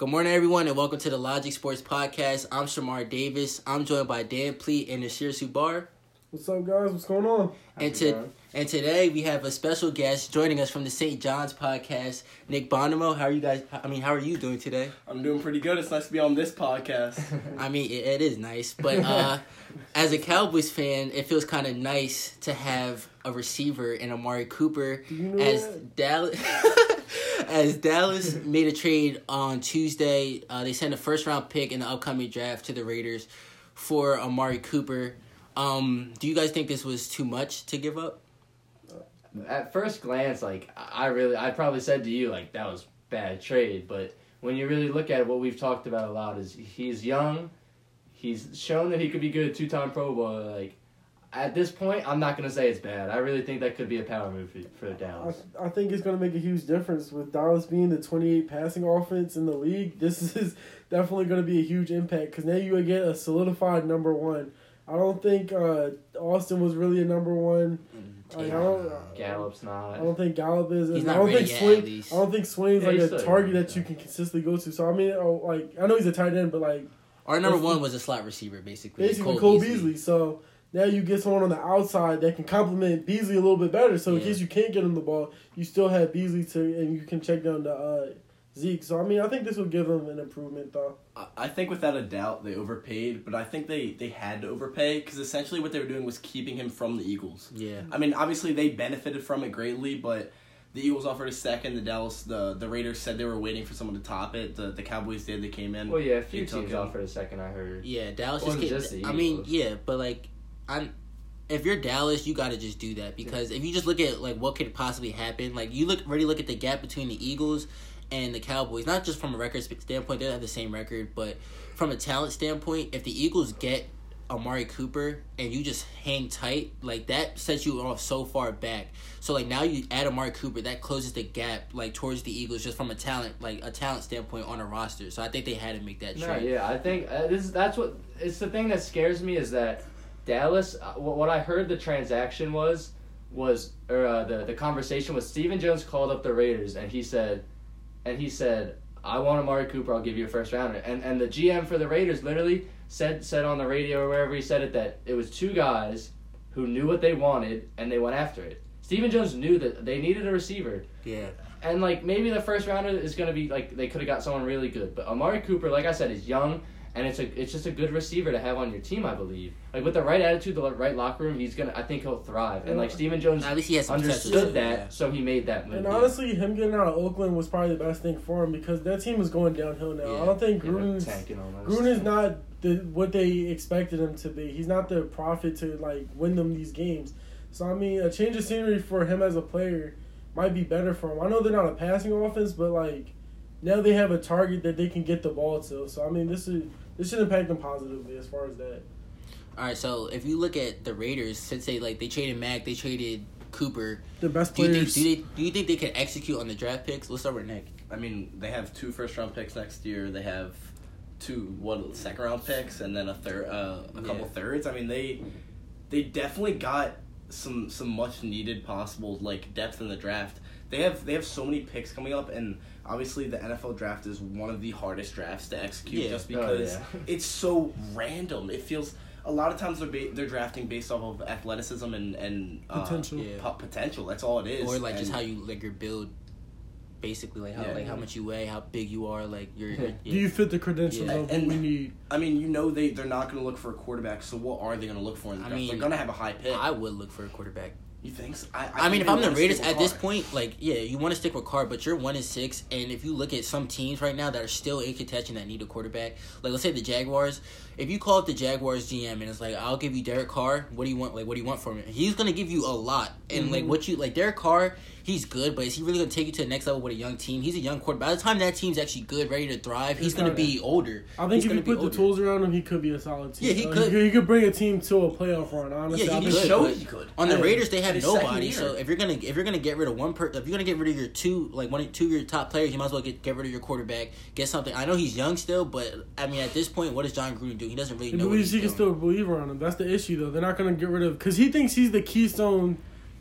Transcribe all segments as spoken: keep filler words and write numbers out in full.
Good morning, everyone, and welcome to the Logic Sports Podcast. I'm Shamar Davis. I'm joined by Dan Pleat and Nasir Subar. What's up, guys? What's going on? And to, and today we have a special guest joining us from the Saint John's Podcast, Nick Bonomo. How are you guys? I mean, how are you doing today? I'm doing pretty good. It's nice to be on this podcast. I mean, it, it is nice, but uh, as a Cowboys fan, it feels kind of nice to have a receiver in Amari Cooper Do you know as that? Dallas. As Dallas made a trade on Tuesday, uh, they sent a first-round pick in the upcoming draft to the Raiders for Amari Cooper. Um, do you guys think this was too much to give up? At first glance, like, I really, I probably said to you, like, that was bad trade. But when you really look at it, what we've talked about a lot is he's young. He's shown that he could be good, two-time Pro Bowl. Like, at this point, I'm not going to say it's bad. I really think that could be a power move for, for Dallas. I, I think it's going to make a huge difference with Dallas being the twenty-eight passing offense in the league. This is definitely going to be a huge impact because now you get a solidified number one. I don't think uh, Austin was really a number one. Like, I don't, Gallup's not. I don't think Gallup is. He's and not I don't ready think yet, Swain. at least. I don't think Swain's Yeah, like he's a still target young, that you yeah. can consistently go to. So I mean, oh, like I know he's a tight end, but like Our number It's- one was a slot receiver, basically. basically Cole, Beasley. So now you get someone on the outside that can complement Beasley a little bit better. So in Yeah. case you can't get him the ball, you still have Beasley to, and you can check down the uh, Zeke. So I mean, I think this will give him an improvement, though. I- I think without a doubt they overpaid, but I think they, they had to overpay because essentially what they were doing was keeping him from the Eagles. Yeah. I mean, obviously they benefited from it greatly, but the Eagles offered a second. The Dallas, the, the Raiders said they were waiting for someone to top it. The the Cowboys did. They came in. Well, yeah, a few They took teams him. offered a second, I heard. Yeah, Dallas It just wasn't can't. just the I mean, Eagles. yeah, but like, I'm. If you're Dallas, you got to just do that because if you just look at like what could possibly happen, like you look already look at the gap between the Eagles and the Cowboys, not just from a record standpoint, they have the same record, but from a talent standpoint, if the Eagles get Amari Cooper and you just hang tight, like that sets you off so far back. So like now you add Amari Cooper, that closes the gap like towards the Eagles just from a talent like a talent standpoint on a roster. So I think they had to make that No, trade. yeah, I think uh, this is that's what it's the thing that scares me is that Dallas. Uh, what, what I heard the transaction was was or uh, the the conversation was Stephen Jones called up the Raiders and he said, and he said, I want Amari Cooper. I'll give you a first rounder. And and the G M for the Raiders literally said said on the radio or wherever he said it that it was two guys who knew what they wanted and they went after it. Stephen Jones knew that they needed a receiver. Yeah. And, like, maybe the first rounder is going to be, like, they could have got someone really good. But Amari Cooper, like I said, is young, and it's a it's just a good receiver to have on your team, I believe. Like, with the right attitude, the right locker room, he's going to, I think he'll thrive. And, like, Stephen Jones At least he has some potential, understood too, that, yeah. so he made that move. And honestly, him getting out of Oakland was probably the best thing for him because that team is going downhill now. Yeah. I don't think Yeah, they're Gruden's tanking almost. Gruden's not the what they expected him to be. He's not the prophet to like win them these games. So I mean, a change of scenery for him as a player might be better for him. I know they're not a passing offense, but like now they have a target that they can get the ball to. So I mean, this is this should impact them positively as far as that. All right, so if you look at the Raiders, since they like they traded Mack, they traded Cooper. The best Do you think players. do, they, do you think they can execute on the draft picks? Let's start with Nick. I mean, they have two first round picks next year. They have two what second round picks and then a third, uh, a couple Yeah. thirds. I mean, they they definitely got some some much needed possible like depth in the draft. They have they have so many picks coming up, and obviously the N F L draft is one of the hardest drafts to execute Yeah. just Oh, because yeah. it's so random. It feels a lot of times they're ba- they're drafting based off of athleticism and and uh, Potential. Yeah. po- potential. That's all it is. Or like just And- how you like your build, basically like how Yeah. like how much you weigh, how big you are, like your. your Do you fit the credentials Yeah. of And- what we need? I mean, you know they they're not going to look for a quarterback. So what are they going to look for in the I draft? mean, they're going to have a high pick. I would look for a quarterback. You think so? I, I, mean, think if they I'm the wanna Raiders stick with at this Carr. point, like, yeah, you want to stick with Carr, but you're one and six, and if you look at some teams right now that are still in contention that need a quarterback, like let's say the Jaguars, if you call up the Jaguars G M and it's like, I'll give you Derek Carr, what do you want? Like, what do you want from him? He's gonna give you a lot, and like what you like, Derek Carr, he's good, but is he really gonna take you to the next level with a young team? He's a young quarterback. By the time that team's actually good, ready to thrive, he's He's gonna not- be older. I think He's if gonna you be put the older. tools around him, he could be a solid team. Yeah, he Uh, could. He could bring a team to a playoff run. Honestly, Yeah, I he think could, showed but he could. On the Yeah. Raiders, they have His second nobody. year. So if you're gonna if you're gonna get rid of one per, if you're gonna get rid of your two like one two of your top players, you might as well get get rid of your quarterback. Get something. I know he's young still, but I mean at this point, what does John Gruden do? He doesn't really He know. What believes he's he can doing. still believe around him. That's the issue, though. They're not going to get rid of because he thinks he's the keystone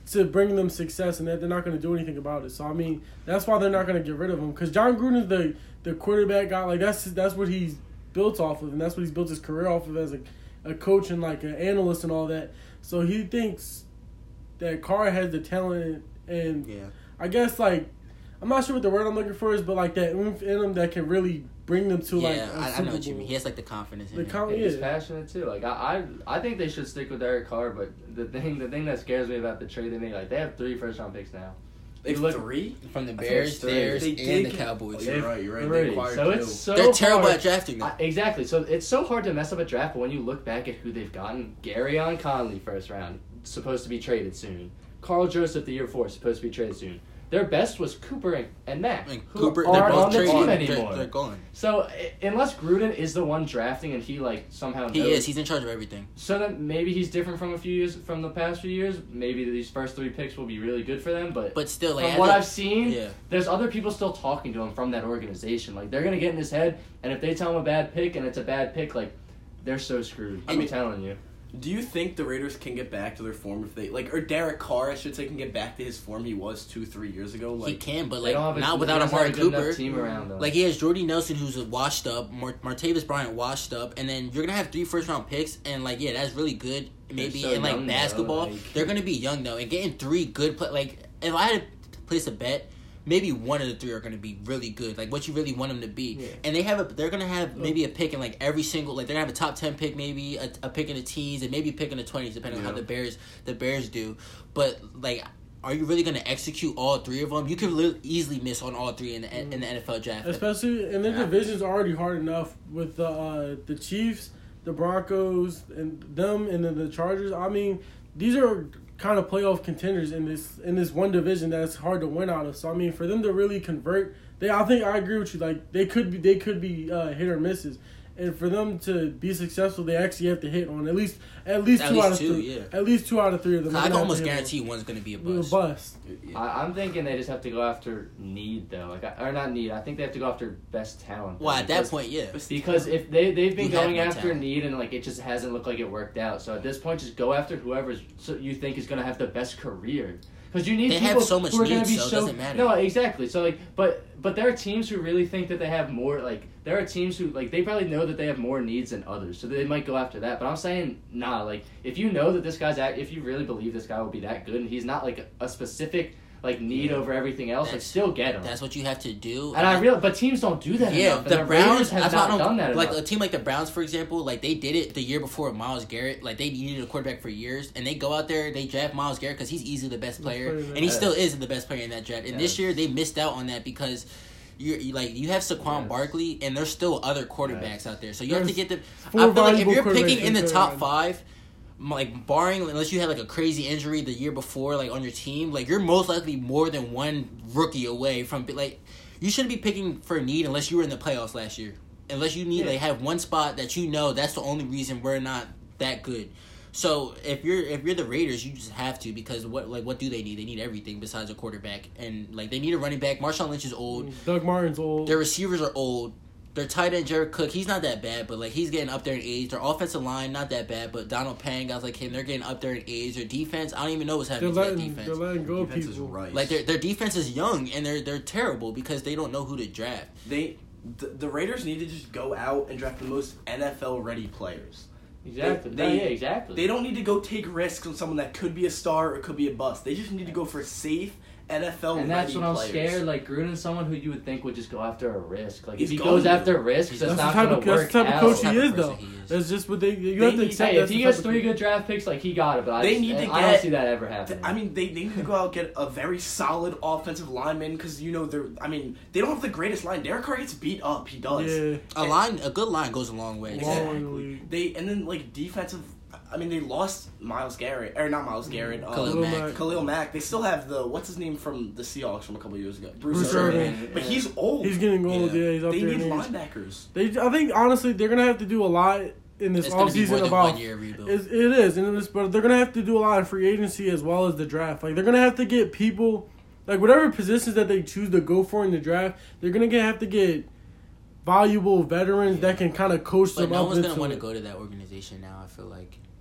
to bring them success, and that they're not going to do anything about it. So I mean, that's why they're not going to get rid of him, because John Gruden's the the quarterback guy. Like that's that's what he's built off of, and that's what he's built his career off of as a a coach and like an analyst and all that. So he thinks that Carr has the talent, and Yeah. I guess like I'm not sure what the word I'm looking for is, but like that oomph in him that can really bring them to like. Yeah, a I, I Super know what you Bowl. mean. He has like the confidence in The him. com- Yeah, he's yeah. passionate too. Like I, I, I think they should stick with Derek Carr. But the thing, the thing that scares me about the trade they made, like they have three first round picks now. They have You look- three. From the I thought it Bears, was three. Bears, They and did the get- Cowboys. Oh, you're right. You're right. Three. They acquired So two. it's so They're terrible hard. at drafting them. I, exactly. So it's so hard to mess up a draft, but when you look back at who they've gotten, Garyon Conley first round, supposed to be traded soon. Carl Joseph the year before, supposed to be traded soon. Their best was Cooper and Mack, And who Cooper, they're aren't both on the traded. team They're, anymore. they're gone. So i- unless Gruden is the one drafting and he like somehow He knows, is. He's in charge of everything. so then maybe he's different from a few years from the past few years. Maybe these first three picks will be really good for them, but. But still, like From as what a- I've seen, yeah. there's other people still talking to him from that organization. Like they're gonna get in his head, and if they tell him a bad pick and it's a bad pick, like they're so screwed. I I'm mean- telling you. Do you think the Raiders can get back to their form if they like, or Derek Carr, I should say, can get back to his form he was two, three years ago? Like, he can, but They like don't have a- not they without don't have Amari a good enough Cooper. team around them. Like he has Jordy Nelson, who's a washed up, Mar- Martavis Bryant washed up, and then you're gonna have three first round picks, and like yeah, that's really good. Maybe so in like young, though, basketball, like- they're gonna be young though, and getting three good play. Like if I had to place a bet, maybe one of the three are gonna be really good. Like what you really want them to be, Yeah. and they have a. They're gonna have maybe a pick in like every single. Like they're gonna have a top ten pick, maybe a, a pick in the teens, and maybe a pick in the twenties, depending on how Yeah. the Bears the Bears do. But like. Are you really going to execute all three of them? You could li- easily miss on all three in the in the N F L draft. Especially, and their Yeah. division's already hard enough with the uh, the Chiefs, the Broncos, and them, and then the Chargers. I mean, these are kind of playoff contenders in this in this one division that's hard to win out of. So I mean, for them to really convert, they I think I agree with you. Like they could be they could be uh, hit or misses. And for them to be successful, they actually have to hit on at least at least At two least out of two, three. yeah. At least two out of three of them. I they're can gonna almost have to hit guarantee one's going to be a on. bust. A bust. yeah. I, I'm thinking they just have to go after need though, like I- or not need. I think they have to go after best talent. Well, at that Because- point, yeah. Because if they they've been You have going no after talent. need and like it just hasn't looked like it worked out. So at this point, just go after whoever's so you think is gonna have the best career. Because you need They people have so much who are gonna need, be so it so doesn't matter. no exactly. So like, but but there are teams who really think that they have more. Like there are teams who like they probably know that they have more needs than others, so they might go after that. But I'm saying nah. Like if you know that this guy's act, if you really believe this guy will be that good, and he's not like a specific like need Yeah. over everything else, like That's- still get him. That's what you have to do. And I real, but teams don't do that Yeah, enough. and the the Browns Raiders have that's not why I don't- done that Like enough. a team like the Browns, for example, like they did it the year before with Myles Garrett. Like they needed a quarterback for years, and they go out there, they draft Myles Garrett because he's easily the best player, player in and he that. still is the best player in that draft. And this Yes. year they missed out on that because. You're, you like you have Saquon Yes. Barkley, and there's still other quarterbacks Yes. out there, so you have to There's get them. four I feel like if valuable you're picking quarterbacks in the in top there. five, m- like barring unless you had like a crazy injury the year before, like on your team, like you're most likely more than one rookie away from like you shouldn't be picking for need unless you were in the playoffs last year. Unless you need Yeah. like have one spot that you know that's the only reason we're not that good. So if you're if you're the Raiders, you just have to because what like what do they need? They need everything besides a quarterback, and like they need a running back. Marshawn Lynch is old. Doug Martin's old. Their receivers are old. Their tight end Jared Cook, he's not that bad, but like he's getting up there in age. Their offensive line not that bad, but Donald Payne, guys like him, they're getting up there in age. Their defense, I don't even know what's They're happening to that letting, they're defense. letting go of Defense is people. right. Like their their defense is young and they're they're terrible because they don't know who to draft. They, the, the Raiders need to just go out and draft the most N F L ready players. exactly. They- No, yeah, exactly. They don't need to go take risks on someone that could be a star or could be a bust. They just need to go for safe N F L and ready that's what I'm players. scared. Like Gruden's someone who you would think would just go after a risk. Like He's if he going goes to. after risks, That's it's That's not the type going of to that's work the type of out. coach Type he of is, person though. he is. That's just what they. You They have to need- accept. Hey, if that's he the gets type of three coach. good draft picks, like he got it. But I, They just, need to I don't get- see that ever happening. I mean, they, they need to go out and get a very solid offensive lineman because you know they're. I mean, they don't have the greatest line. Derek Carr gets beat up. He does. Yeah. A line, a good line goes a long way. Long. Exactly. They and then like defensive. I mean, they lost Myles Garrett or not Myles Garrett. Um, Khalil Khalil Mack. Mack. Khalil Mack. They still have the what's his name from the Seahawks from a couple years ago. Bruce, Bruce Irvin. Irvin. But he's old. He's getting old. Yeah. Yeah, he's up they there. need in age. linebackers. They, I think honestly, they're gonna have to do a lot in this It's gonna be more offseason than about. one year rebuild. It's, it is, and it's, but they're gonna have to do a lot of free agency as well as the draft. Like they're gonna have to get people, like whatever positions that they choose to go for in the draft, they're gonna get, have to get valuable veterans that can kind of coach But them no up one's into gonna want to it. go to that organization now. I feel like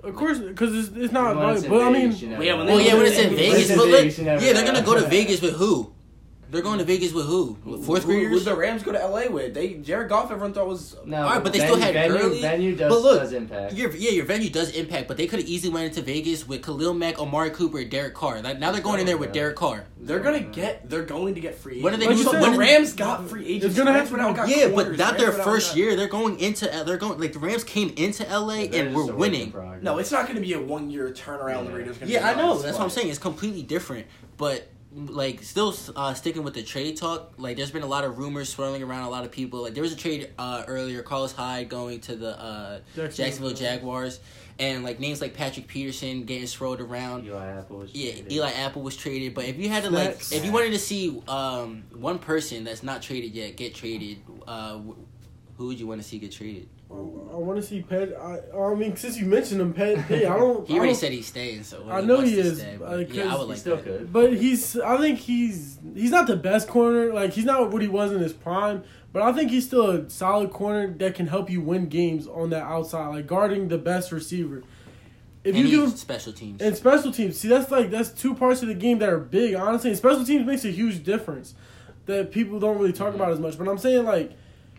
Of course, because it's, it's not. When it's But, but I mean, Vegas, you never yeah, when know. Well, yeah, when it's in When Vegas, it's in but look, Vegas, you never yeah, they're know. gonna go to Vegas with who? They're going to Vegas with who? With fourth Who graders? would the Rams go to L A with? They Jared Goff, everyone thought was No, All right, but they venue, still had venue, Gurley. venue does, But look, does impact. Your, yeah, your venue does impact, but they could have easily went into Vegas with Khalil Mack, Amari Cooper, and Derek Carr. Like, now they're going in there with Yeah. Derek Carr. They're gonna get. They're going to get free agents. What are they Like doing? you said, When The did- Rams got free agents. It's gonna Rams have went out and got Yeah, but corners. not Rams their went out and first got- year. They're going into. They're going like the Rams came into L A They're and just were a work in winning. progress. No, it's not going to be a one-year turnaround. The Yeah. Raiders. Gonna Yeah, I be know. nice, That's what I'm but- saying. It's completely different, but like still uh, sticking with the trade talk. Like, there's been a lot of rumors swirling around. A lot of people. Like, there was a trade uh, earlier. Carlos Hyde going to the uh, Jacksonville. Jacksonville Jaguars, and like names like Patrick Peterson getting swirled around. Eli Apple was Yeah, traded. Eli Apple was traded, but if you had to like, Snacks. if you wanted to see um, one person that's not traded yet get traded, uh, wh- who would you want to see get traded? I, I want to see Pet. I, I mean, since you mentioned him, Pet. Hey, I don't. He I already don't- said he's staying, so I know wants he to is, stay, uh, but yeah, I 'cause would He's like still that. good. But he's. I think he's. He's not the best corner. Like, he's not what he was in his prime. But I think he's still a solid corner that can help you win games on that outside, like guarding the best receiver. If and you he's do special teams. and special teams, see that's like that's two parts of the game that are big. Honestly, and special teams makes a huge difference that people don't really talk about as much. But I'm saying like,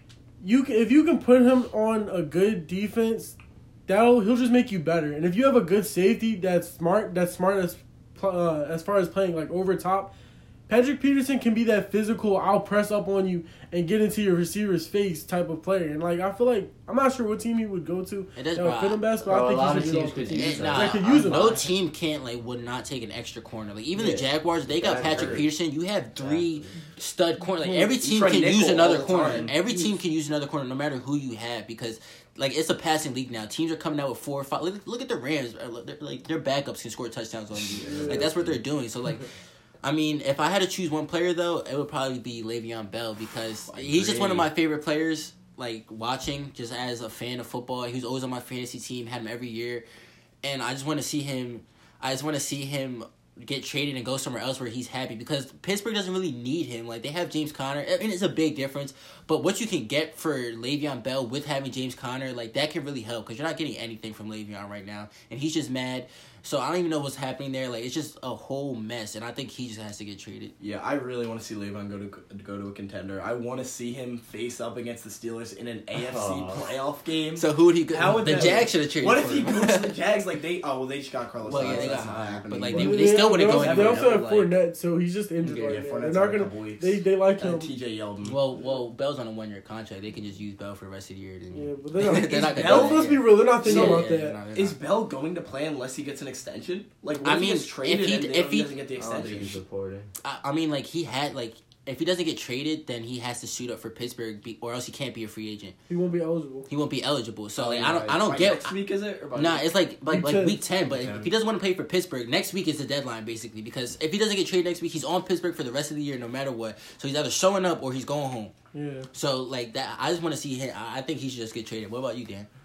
you can, if you can put him on a good defense, that'll he'll just make you better. And if you have a good safety that's smart, that's smart as uh, as far as playing like over top. Patrick Peterson can be that physical, I'll press up on you and get into your receiver's face type of player. And, like, I feel like, I'm not sure what team he would go to It is, that would bro, fit him best, but bro, I a think lot he of should get teams off the could team. use him. Nah, They could use him. no team can't like would not take an extra corner. Like even Yeah. the Jaguars, they got That Patrick hurt. Peterson. You have three Exactly. stud corner. Like Well, every you team try can nickel use another all the corner. time. Every team can use another corner, no matter who you have, because like it's a passing league now. Teams are coming out with four or five. Look, look at the Rams. They're, like their backups can score touchdowns on you. Like that's what they're doing. So like. I mean, if I had to choose one player, though, it would probably be Le'Veon Bell because I he's just one of agree. my favorite players, like, watching, just as a fan of football. He was always on my fantasy team, had him every year. And I just want to see him, I just want to see him get traded and go somewhere else where he's happy because Pittsburgh doesn't really need him. Like, they have James Conner, and it's a big difference. But what you can get for Le'Veon Bell with having James Conner, like, that can really help because you're not getting anything from Le'Veon right now. And he's just mad. So I don't even know what's happening there. Like, it's just a whole mess, and I think he just has to get traded. Yeah, I really want to see Le'Veon go to go to a contender. I want to see him face up against the Steelers in an A F C Oh. playoff game. So who would he go? How would the that- Jags should have traded. What for if he him. goes to the Jags? Like they, oh well, they just got Carlos. Well, yeah, Hyde, they so that's got not Hyde, happening. but, like, They, they still wouldn't they go also- in They there, also have like- Fournette, so he's just injured Yeah, right yeah, now. Fournette's They're not out for a gonna. couple weeks. They they like him. And T J Yeldon. Well, well, Bell's on a one-year contract. They can just use Bell for the rest of the year. Then Yeah, but they're not. they're not gonna. Bell- do that, Let's be yeah. real. They're not thinking Yeah, about yeah, that. they're not- they're Is not. Bell going to play unless he gets an extension? Like, what I if mean, he gets traded if he- and they- if he- he doesn't get the I don't think extension? he's reporting. I, I mean, like he had like if he doesn't get traded, then he has to suit up for Pittsburgh, be, or else he can't be a free agent. He won't be eligible. He won't be eligible. So Oh, like yeah, I don't, right. I don't By get. next week is it? Or by Nah, week? it's like like Week like ten. week ten. But Week if ten. he doesn't want to play for Pittsburgh, next week is the deadline basically. Because if he doesn't get traded next week, he's on Pittsburgh for the rest of the year, no matter what. So he's either showing up or he's going home. Yeah. So like that, I just want to see him. I I think he should just get traded. What about you, Dan?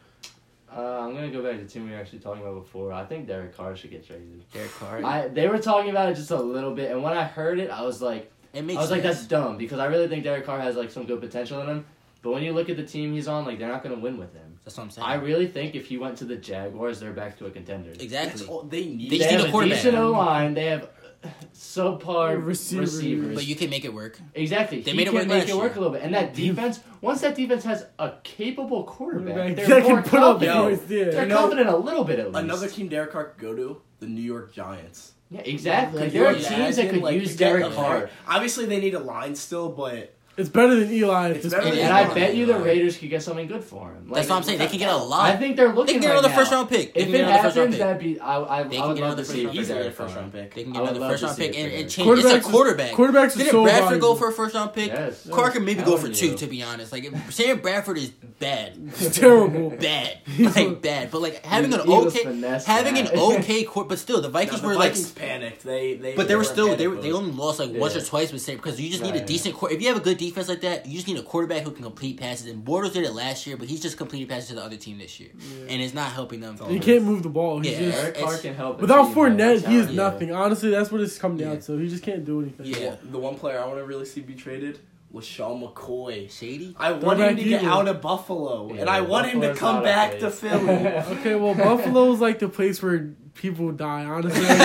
Uh, I'm gonna go back to the team we were actually talking about before. I think Derek Carr should get traded. Derek Carr. I they were talking about it just a little bit, and when I heard it, I was like, it makes I was like, sense. that's dumb because I really think Derek Carr has like some good potential in him. But when you look at the team he's on, like they're not gonna win with him. That's what I'm saying. I really think if he went to the Jaguars, they're back to a contender. exactly. That's all they need. They They just need have a a quarterback. decent O line. They have subpar Receiver. receivers. But you can make it work. Exactly. They he made it can work make last it work year. a little bit. And that defense, once that defense has a capable quarterback, Quarterback they're that more can put up confident. points, yeah. They're You know, confident a little bit at least. Another team Derek Carr could go to the New York Giants. Yeah, exactly. Like, Could there are you teams that imagine, could like, use you get Derek a- Carr. Obviously, they need a line still, but It's better than Eli. At It's this better point. than And Eli. I bet you the Raiders could get something good for him. Like, That's what I'm saying. They can get a lot. I think they're They looking can get right another now. first round pick. They If can it get another first round happens, pick. that'd be I I, They I can would get love another to first see round it pick. for easily a Derek first Carr. round pick. They can I get would another love first to round see pick it and, for and him. change. It's a Quarterbacks is- quarterback. Quarterbacks are Didn't so Bradford valuable. go for a first round pick? Yes. Carr can maybe go Telling for two, you. to be honest. Like Sam Bradford is bad, It's terrible. bad, He's a- like bad. But like having an He was okay, finessed having an that. okay court, but still the Vikings No, were the like. Vikings panicked. They they. But they were in still panic they were, mode. they only lost like once or Yeah. twice with Sam because you just need Right, a decent court. If you have a good defense like that, you just need a quarterback who can complete passes. And Bortles did it last year, but he's just completing passes to the other team this year, Yeah. and it's not helping them. He can't move the ball. He's Yeah. just Derek Carr It's- can help. a without team, man. Fournette, he is Yeah. nothing. Honestly, that's what it's come down Yeah. to. He just can't do anything. Yeah. The one player I want to really see be traded, was Sean McCoy. Shady. I want back him to get evil. out of Buffalo, Yeah, and I want him to Buffalo's come not a back to place. Philly. Okay, well, Buffalo's like the place where people die, honestly. Right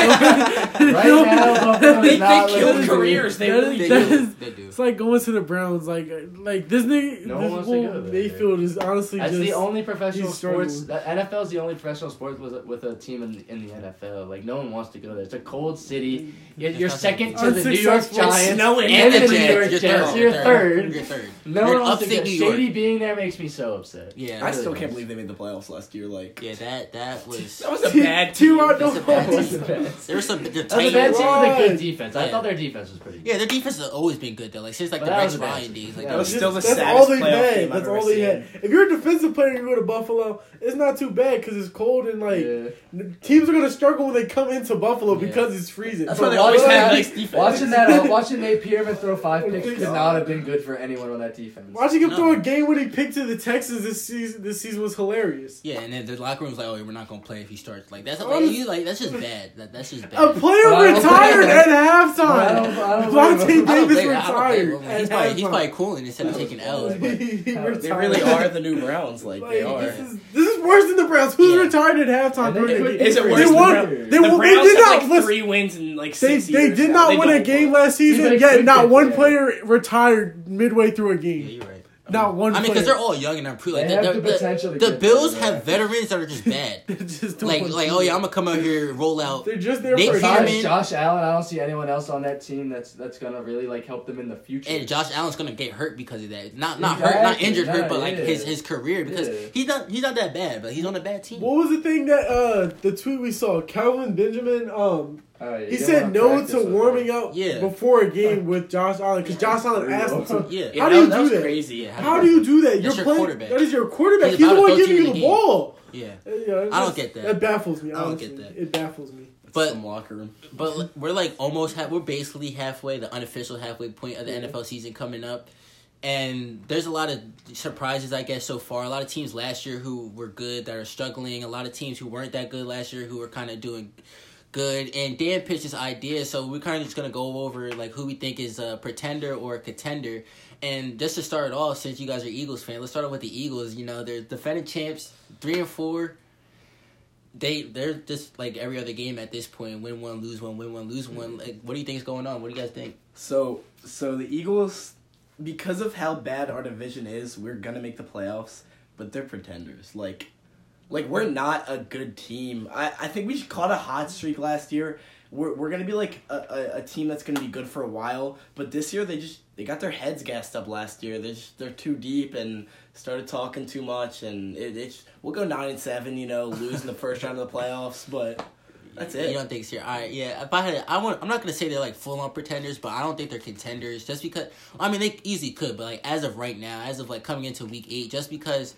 now, Buffalo They, is not they kill looking careers. They That really is- They that do. is- do. They do. It's like going to the Browns. Like, like this nigga, No one this wants to whole go there. Mayfield is honestly That's just. the only professional he's sports. struggling. The N F L is the only professional sport with a, with a team in the, in the N F L. Like no one wants to go there. It's a cold city. You're, you're It's second to the New York unsuccessful. Giants It's snowing. and, And the the New Jets. York You're Jets. third. You're You're third. You're third. No You're one in wants to upstate go. New York. Shady being there makes me so upset. Yeah, I I still really can't does. believe they made the playoffs last year. Like Yeah, that that was. that was a bad team. Two out That's a the bad bad team. That's There was some. The a bad Titans. team with a good Right. defense. I Yeah. thought their defense was pretty good. Yeah, their defense has always been good though. Like since like But the that Rex was a bad Ryan team. days. Like Yeah. That was that still the That's saddest all they playoff had. game I've That's ever all they seen. had. If you're a defensive player and you go to Buffalo, it's not too bad because it's cold and like Yeah. teams are gonna struggle when they come into Buffalo Yeah. because it's freezing. That's But why they watching always had that- nice defense. Watching that, uh, watching Nate Pearman throw five picks could not have been good for anyone on that defense. Watching him No. throw a game-winning pick to the Texans this season, this season was hilarious. Yeah, and then the locker room's like, oh, we're not gonna play if he starts. Like that's like, Honest- you like that's just bad. That, that's just A bad. player But I don't retired blame at him. halftime. But I don't- I don't blame Vontae him. I don't Davis blame- I don't blame retired him. at He's probably he's halftime. probably cooling instead of taking L's. But He They retired. really are the new Browns. Like, Like, they are. this is this is worse than the Browns. Who's Yeah. retired at halftime And they during the could- game? Is it worse They than won. the They, The won, they Browns did have not. like listen, three wins in like they six they years. did now. not They win a don't game play. last season. like Yet not cricket, one yeah. player retired midway through a yeah, game. you're right. Not one. I mean, player. because they're all young and improved. Like They the, have the, the potential to the get Bills better, have yeah. veterans that are just bad. They're just don't like want like to oh do yeah, it. I'm gonna come out here roll out. They're just there Nate for a Peterman- Besides Josh Allen, I don't see anyone else on that team that's that's gonna really like help them in the future. And Josh Allen's gonna get hurt because of that. Not not hurt, not Exactly, injured hurt, yeah, but like yeah. his his career because Yeah. he's not he's not that bad, but he's on a bad team. What was the thing that uh the tweet we saw? Calvin Benjamin um Oh, yeah, he you don't said wanna no practice to with warming them. up Yeah. before a game with Josh Allen because Josh Allen asked him to. Yeah. Yeah, How that, do you that do was that? crazy. Yeah, How do you do that? That's You're your playing. quarterback. That is your quarterback. He's He's, the about to one throw giving to you you the the game. ball. Yeah. Uh, yeah, it's I don't just- get that. It baffles me. I don't Honestly. get that. It baffles me. But Some locker room. but we're like almost ha- we're basically halfway, the unofficial halfway point of the N F L season coming up. And there's a lot of surprises, I guess, so far. A lot of teams last year who were good that are struggling. A lot of teams who weren't that good last year who are kind of doing good. And Dan pitched this idea, so we're kind of just going to go over like who we think is a pretender or a contender. And just to start it off, since you guys are Eagles fans, let's start off with the Eagles. You know, they're defending champs, three and four. They they're just like every other game at this point. Win one, lose one, win one, lose one. Like, what do you think is going on? What do you guys think? So, so the Eagles, because of how bad our division is, we're gonna make the playoffs, but they're pretenders. Like, like we're not a good team. I, I think we caught a hot streak last year. We're we're gonna be like a, a, a team that's gonna be good for a while, but this year they just they got their heads gassed up last year. They just, they're too deep and started talking too much, and it, it's we'll go nine and seven. You know, lose in the first round of the playoffs, but. That's it. You don't think it's here? All right, yeah. If I had, I want. I'm not gonna say they're like full on pretenders, but I don't think they're contenders. Just because, I mean, they easily could, but like as of right now, as of like coming into week eight, just because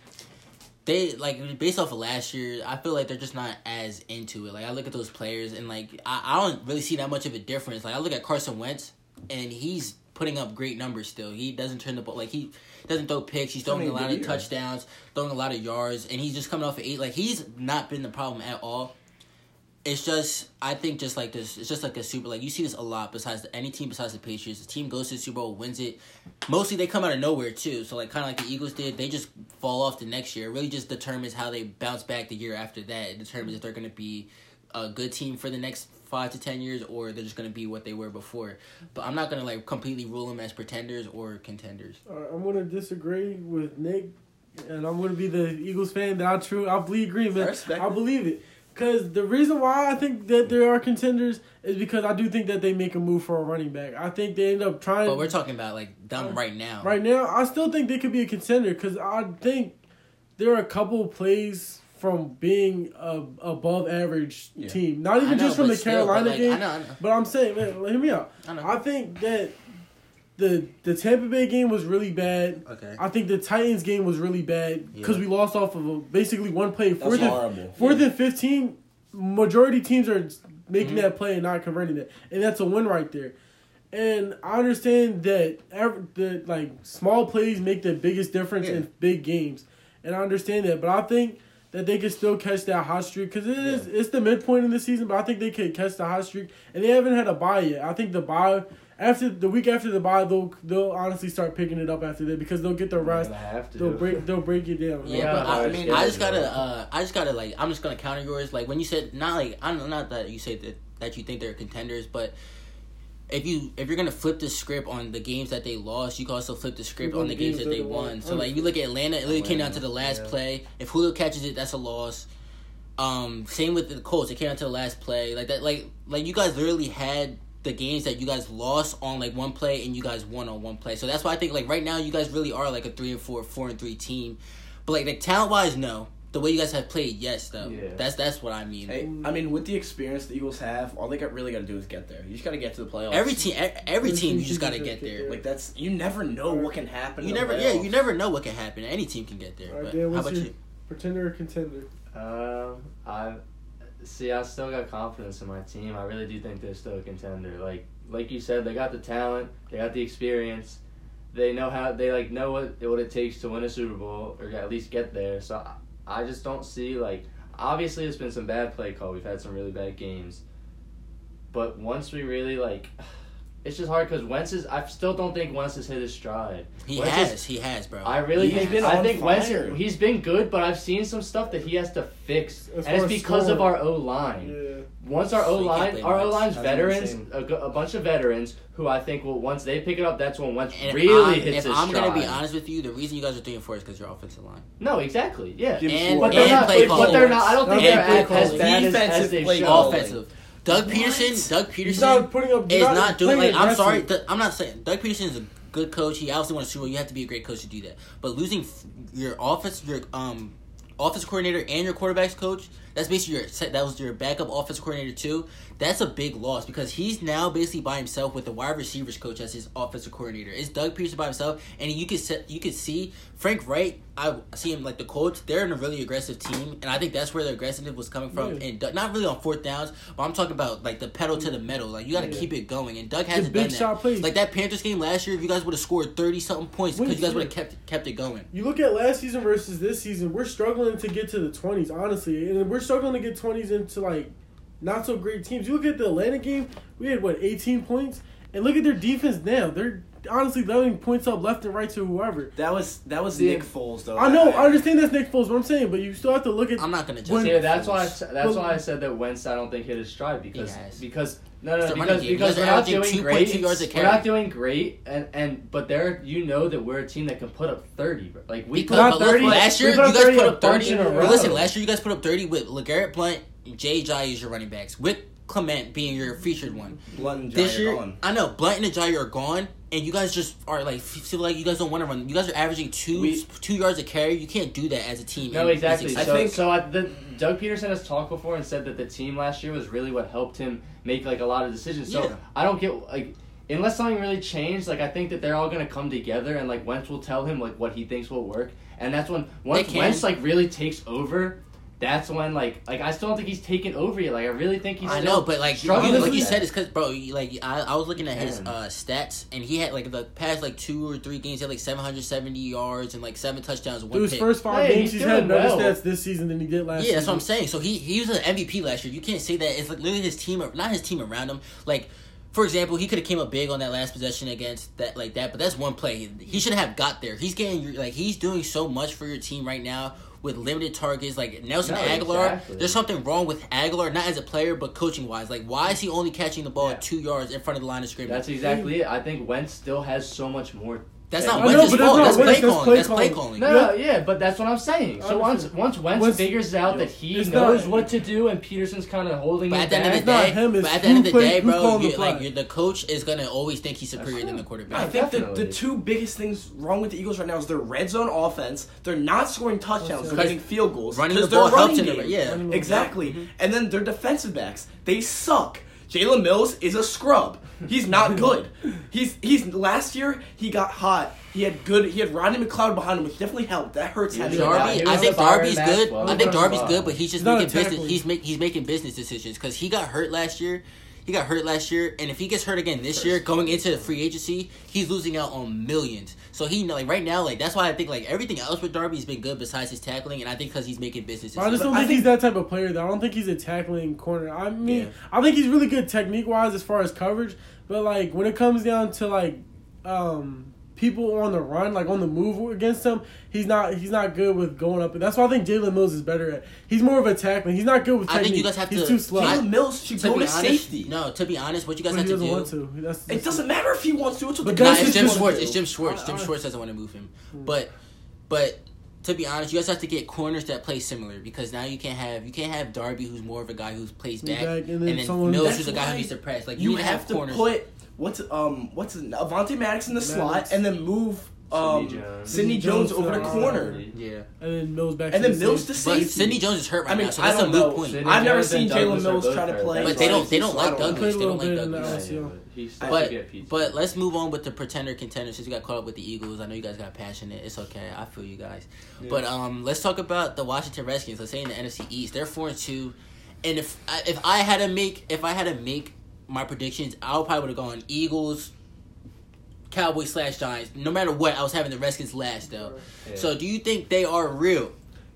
they like based off of last year, I feel like they're just not as into it. Like I look at those players and like I, I don't really see that much of a difference. Like I look at Carson Wentz and he's putting up great numbers still. He doesn't turn the ball like he doesn't throw picks. He's throwing a lot of touchdowns, throwing a lot of yards, and he's just coming off of eight. Like he's not been the problem at all. It's just, I think just like this, it's just like a super, like you see this a lot besides the, any team besides the Patriots. The team goes to the Super Bowl, wins it. Mostly they come out of nowhere too. So like kind of like the Eagles did, they just fall off the next year. It really just determines how they bounce back the year after that. It determines if they're going to be a good team for the next five to ten years or they're just going to be what they were before. But I'm not going to like completely rule them as pretenders or contenders. All right, I'm gonna disagree with Nick, and I'm gonna be the Eagles fan that I true. I bleed green, man. I respect I it. believe it. Because the reason why I think that they are contenders is because I do think that they make a move for a running back. I think they end up trying. But we're talking about like them right now. Right now, I still think they could be a contender because I think there are a couple of plays from being a above average Yeah. team. Not I even know, just from but the still, Carolina but, like, game. I know, I know. But I'm saying, man, hear me out. I know. I think that the the Tampa Bay game was really bad. Okay. I think the Titans game was really bad because Yeah. we lost off of a, basically one play. That's Fourth and, horrible. fourth and fifteen, majority teams are making Mhm. that play and not converting it, and that's a win right there. And I understand that every, the like small plays make the biggest difference Yeah. in big games, and I understand that. But I think that they can still catch that hot streak because it is it's the midpoint in the season. But I think they can catch the hot streak, and they haven't had a bye yet. I think the bye after the week after the bye, they'll they'll honestly start picking it up after that because they'll get the rest. They're gonna have to. They'll break they'll break it down. Yeah, Yeah, but I, I I mean, understand I just that, gotta, bro. uh, I just gotta like, I'm just gonna counter yours. Like when you said, not like, I don't not that you say that that you think they're contenders, but if you if you're gonna flip the script on the games that they lost, you can also flip the script Flip on the games that they won. So like, if you look at Atlanta, it really came down to the last Yeah. play. If Julio catches it, that's a loss. Um, same with the Colts. It came down to the last play. Like that, like like you guys literally had the games that you guys lost on like one play and you guys won on one play. So that's why I think like right now you guys really are like a three and four, four and three team. But like, like talent wise, no. The way you guys have played, yes, though. Yeah. That's that's what I mean. Hey, I mean, with the experience the Eagles have, all they got really got to do is get there. You just got to get to the playoffs. Every team, e- every team, you just gotta get there. Like that's you never know what can happen. You in the never, yeah, playoffs. you never know what can happen. Any team can get there. All right, But Dan, how what's about your- you? Pretender or contender? Um, I see. I still got confidence in my team. I really do think they're still a contender. Like, like you said, they got the talent, they got the experience, they know how they like know what what it takes to win a Super Bowl or at least get there. So I, I just don't see like. Obviously, there's been some bad play call. We've had some really bad games, but once we really like. It's just hard because Wentz is. I still don't think Wentz has hit his stride. He Wentz has, is- he has, bro. I really He's think. been I on think Wentz. fire. He's been good, but I've seen some stuff that he has to fix, As and far it's as because of scoring. our O line. Yeah. Once our So O you can't line, blame our O Wentz. line's That's veterans, insane. a, go- a bunch of veterans who I think will once they pick it up, that's when Wentz And if really I'm, hits if his I'm stride. gonna be honest with you, the reason you guys are three and four is because your offensive line. No, exactly. Yeah, Give And- but they're and not. play But they're calling. not. I don't think And they're play as, as calling. bad as, as Defensive they play should. calling. Offensive. Doug Peterson, Doug He's Peterson not putting up. is he's not doing like. playing I'm sorry, aggressive. Th- I'm not saying Doug Peterson is a good coach. He obviously won a Super Bowl. You have to be a great coach to do that. But losing f- your office, your um, offensive coordinator and your quarterbacks coach. That's basically your that was your backup offensive coordinator too. That's a big loss because he's now basically by himself with the wide receivers coach as his offensive coordinator. It's Doug Peterson by himself, and you could set, you could see Frank Wright. I see him like the Colts. They're in a really aggressive team, and I think that's where the aggressiveness was coming from. Yeah. And Doug, not really on fourth downs, but I'm talking about like the pedal to the metal. Like you got to Yeah. keep it going, and Doug The hasn't big done that. shot plays. Like that Panthers game last year, if you guys would have scored thirty something points because Wait, you guys yeah. would have kept kept it going. You look at last season versus this season, we're struggling to get to the twenties, honestly. And we're struggling to get twenties into, like, not so great teams. You look at the Atlanta game, we had, what, eighteen points? And look at their defense now. They're honestly letting points up left and right to whoever. That was that was See, Nick Foles though. I know, I understand that's Nick Foles, what I'm saying, but you still have to look at... I'm not gonna When- judge. Yeah, that's why. I, s- that's Well- why I said that Wentz. I don't think hit his stride because He has. because no no It's a running because game. You because guys are we're not averaging doing two point two great. yards a We're carry. not doing great, and and but there you know that we're a team that can put up thirty. bro. Like we Because put but up look, thirty. last year we you put up guys thirty put a up thirty. bunch in a But row. listen, last year you guys put up thirty with LeGarrette Blunt, Jay Ajayi as your running backs, with Clement being your featured one. Blunt and This Jair year, gone. I know Blunt and Ajayi are gone, and you guys just are like feel like you guys don't want to run. You guys are averaging two We- two yards a carry. You can't do that as a team. No, in exactly. this I So, think- so I, the, Doug Peterson has talked before and said that the team last year was really what helped him make like a lot of decisions. So Yeah. I don't get like unless something really changed. Like I think that they're all gonna come together and like Wentz will tell him like what he thinks will work, and that's when once can. Wentz like really takes over. That's when like like I still don't think he's taken over yet. Like I really think he's. I still know, but like you, struggling like with you that. said, it's because bro, you, like I, I was looking at his Man. uh, stats, and he had like the past like two or three games, he had like seven hundred seventy yards and like seven touchdowns, one Through his pick. first five Hey, games, he's he's had doing better well. stats this season than he did last Yeah, season. that's what I'm saying. So he he was an M V P last year. You can't say that. It's like literally his team, not his team around him. Like, for example, he could have came up big on that last possession against that like that, but that's one play. He shouldn't have got there. He's getting like he's doing so much for your team right now with limited targets. Like Nelson No, Aguilar, exactly. there's something wrong with Aguilar, not as a player, but coaching wise. Like, why is he only catching the ball Yeah. at two yards in front of the line of scrimmage? That's exactly it. I think Wentz still has so much more. That's Yeah. not I know, Wentz's but that's fault. not That's, Wentz, play that's calling. play That's play calling. calling. No, no, yeah, but that's what I'm saying. I So once understand. once Wentz Wentz- figures out Yo, that he it's knows not- what to do and Peterson's kind of holding But him at the end of the back, not day, him, it's but at the end of who the play- day, who's bro, calling you the like play. you're, the coach is gonna always think he's superior than the quarterback. I think the, the Definitely. two biggest things wrong with the Eagles right now is their red zone offense. They're not scoring touchdowns. They're Because getting field goals. running the 'cause their ball helps running in the game- yeah. Running the- Exactly. Mm-hmm. And then their defensive backs, they suck. Jalen Mills is a scrub. He's not good. He's he's last year he got hot. He had good. He had Rodney McLeod behind him, which definitely helped. That hurts Yeah, having Darby- a Darby, guy. I was think a fire Darby's match, good. well, I think he was Darby's fine. good, but he's just He's not making a tackler. business. He's make he's making business decisions because he got hurt last year. He got hurt last year, and if he gets hurt again this year, going into the free agency, he's losing out on millions. So he like right now, like that's why I think like everything else with Darby's been good besides his tackling, and I think because he's making business. I just don't I think, think- he's that type of player. Though I don't think he's a tackling corner. I mean, Yeah. I think he's really good technique wise as far as coverage, but like when it comes down to like um, people on the run, like on the move against him, he's not he's not good with going up. And that's why I think Jalen Mills is better at. He's more of a tackling. He's not good with I technique. think you guys have he's to- too slow. I- Jalen Mills should To go be to honest, safety. no. To be honest, what you guys But have he to doesn't do. want to. That's, It that's- doesn't matter if he wants to. It's what the But Nah, that's guys it's just Jim what- Schwartz. It's Jim Schwartz. I- Jim I- Schwartz doesn't want to move him, but but. To be honest, you guys have to get corners that play similar because now you can't have you can't have Darby, who's more of a guy who plays back, Back, and and then then, someone- Mills, That's who's a guy why who needs to press. Like You, you, need have, to corners. put what's um what's his, Avonte Maddox in the slot Maddox. and then move um Sidney Jones. Sidney Jones Sidney over the Jones, corner. Yeah, and then Mills back. And to then the Mills safety. to but safety. Sidney Jones is hurt right I mean, now, so I that's don't a moot know. point. Sidney I've never Jones and seen Jalen Douglas are Mills both try to hurt. play. That's But they why don't- he's they don't so like slow. Douglas. Played a They little don't like bit in the Douglas. L C L. Yeah, but he's still But should get P T. but let's move on with the pretender contenders since we got caught up with the Eagles. I know you guys got passionate. It's okay. I feel you guys. But um, let's talk about the Washington Redskins. Let's say in the N F C East, they're four and two, and if I, if I had to make if I had to make my predictions, I would probably would have gone Eagles, Cowboys slash Giants. No matter what, I was having the Redskins last though. Yeah. So do you think they are real?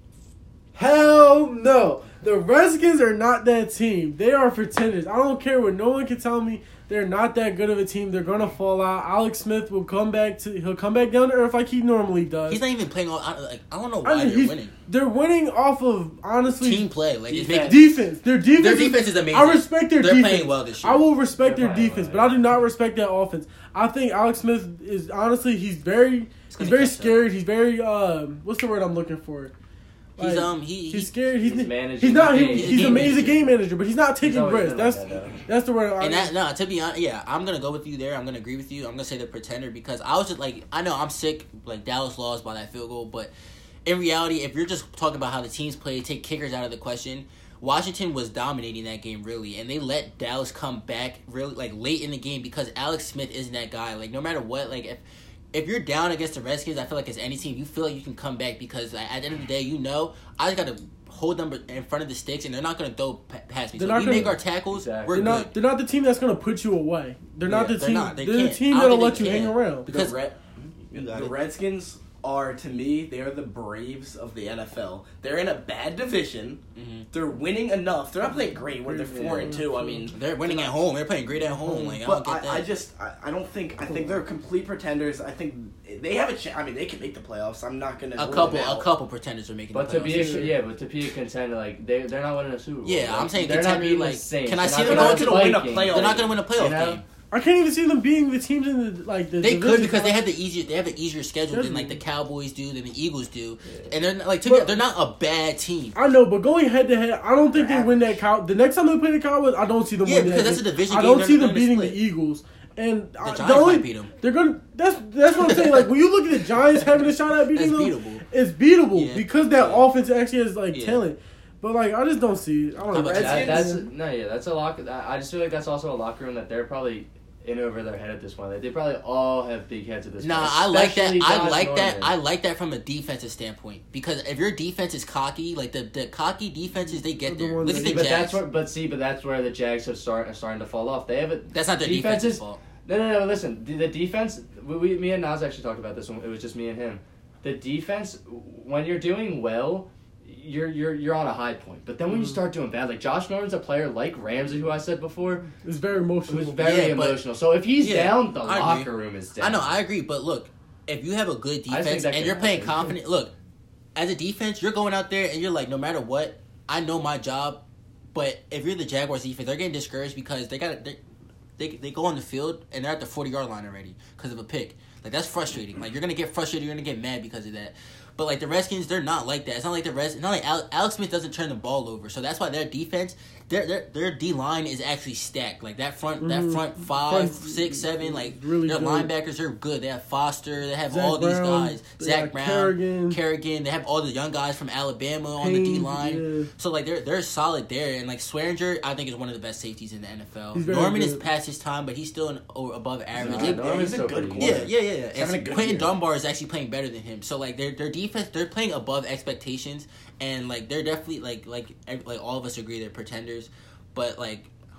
Hell no. The Redskins are not that team. They are pretenders. I don't care what no one can tell me. They're not that good of a team. They're gonna fall out. Alex Smith will come back to. He'll come back down to earth like he normally does. He's not even playing all. I, like I don't know I why mean, they're he's, winning. they're winning off of honestly Team play, like it's Defense. making, defense. Their defense. their defense is amazing. I respect their They're defense. playing well this year. I will respect They're their playing defense, well, but I yeah. do not respect their offense. I think Alex Smith is honestly he's very he's gonna very catch up. scared. He's very um what's the word I'm looking for? He's Like, um he, He's he's scared. He's He's he's, managing not. the He, game. he's, He's a a, game he's a game manager, but he's not taking always risks. been That's like that, though. that's the word. I, And that no, to be honest, yeah, I'm gonna go with you there. I'm gonna agree with you. I'm gonna say the pretender because I was just like, I know I'm sick. Like Dallas lost by that field goal, but in reality, if you're just talking about how the teams play, take kickers out of the question. Washington was dominating that game really, and they let Dallas come back really like late in the game because Alex Smith isn't that guy. Like no matter what, like if if you're down against the Redskins, I feel like as any team, you feel like you can come back because like, at the end of the day, you know, I just gotta hold them in front of the sticks, and they're not gonna throw p- past me. They're So not if we gonna- make our tackles, Exactly. we're they're good. not. They're not the team that's gonna put you away. They're not Yeah, the they're team. not. They They are the can't. team I don't that'll think let they you hang can. around. Because the, Red, You got the it. Redskins are to me they are the Braves of the N F L. They're in a bad division. Mhm. They're winning enough. They're not playing great where they're four and two. I mean, They're winning at home. They're playing great at home. Like I don't but get that. I, I just I, I don't think I think they're complete pretenders. I think they have a chance. I mean, they can make the playoffs. I'm not gonna a rule couple, them a out. couple pretenders are making. But the to be playoffs. a, yeah, but to be a contender, like they they're not winning a Super Bowl. Yeah, Like, I'm saying they're contender, not beating like, the Saints. can I They're see not them gonna going to win a Vikings, playoff They're not going to win a playoff you know? game. I can't even see them being the teams in the like the. They could division because they final. have the easier they have an easier schedule than Schedule. like the Cowboys do, than the Eagles do, and they're not- like to But- me, they're not a bad team. I know, but going head to head, I don't think They're they win that cow. The next time they play the Cowboys, I don't see them Yeah, winning. because that that's a game. division I game. don't They're- see they're them in a beating split. the Eagles. And The I- Giants the only, might beat 'em. They're gonna. That's that's what I'm saying. Like when you look at the Giants having a shot at beating That's them, beatable. it's beatable Yeah. because that Yeah. offense actually has like Yeah. talent. But like I just don't see it. I don't How know. about That, Redskins? that's no, yeah, that's a lock. I I just feel like that's also a locker room that they're probably in over their head at this point. Like, they probably all have big heads at this Nah, point. I like that. especially I Josh like that. Norman. I like that from a defensive standpoint because if your defense is cocky, like the, the cocky defenses, they get The there. ones Look at that- the but Jags. that's where, but see, but that's where the Jags have start are starting to fall off. They have a That's not their defense's fault. No, no, no. Listen, the, the defense. We, we, me and Nas actually talked about this one. It was just me and him. The defense, when you're doing well, you're you're you're on a high point. But then when you Mhm. start doing bad, like Josh Norman's a player like Ramsey, who I said before, It's very who emotional. was very Yeah, but- emotional. So if he's Yeah, down, the I agree. locker room is down. I know, I agree, but look, if you have a good I think defense that and can you're playing happen. confident, look, as a defense, you're going out there and you're like, no matter what, I know my job. But if you're the Jaguars defense, they're getting discouraged because they got they they they go on the field and they're at the forty yard line already because of a pick. Like that's frustrating. Like you're gonna get frustrated, you're gonna get mad because of that. But like the Redskins, they're not like that. It's not like the Red. It's not like Alex, Alex Smith doesn't turn the ball over. So that's why their defense, their their their D line is actually stacked. Like that front, that Mhm. front five, Front- six, seven. Like really their good. linebackers are good. They have Foster. They have Zach all these Brown, guys. they Zach got Brown, Kerrigan. Kerrigan. They have all the young guys from Alabama on the Payne, D line. yeah. So like they're they're solid there. And like Swearinger, I think is one of the best safeties in the N F L. He's very Norman is good. past his time, but he's still an or above average. Nah, They- Norman's he's a still good pretty corner. yeah, yeah, yeah, yeah. having a And good Quentin year. Dunbar is actually playing better than him. So like their their defense, they're playing above expectations, and like they're definitely like like ev- like all of us agree they're pretenders. But like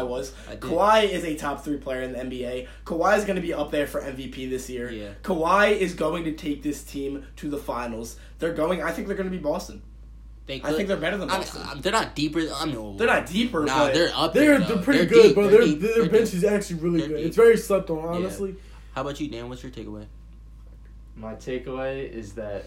Kawhi was. I did. Kawhi is a top three player in the N B A. Kawhi is going to be up there for M V P this year. Yeah. Kawhi is going to take this team to the finals. They're going. I think they're going to be Boston. They could. I think they're better than I mean, Boston. um, they're not deeper. I mean, They're not deeper, Nah, but they're up They're, there. they're though. pretty They're good, deep. bro. They're Their deep. their They're bench deep. is actually really They're good. deep. It's very slept on, honestly. How about you, Dan? What's your takeaway? My takeaway is that,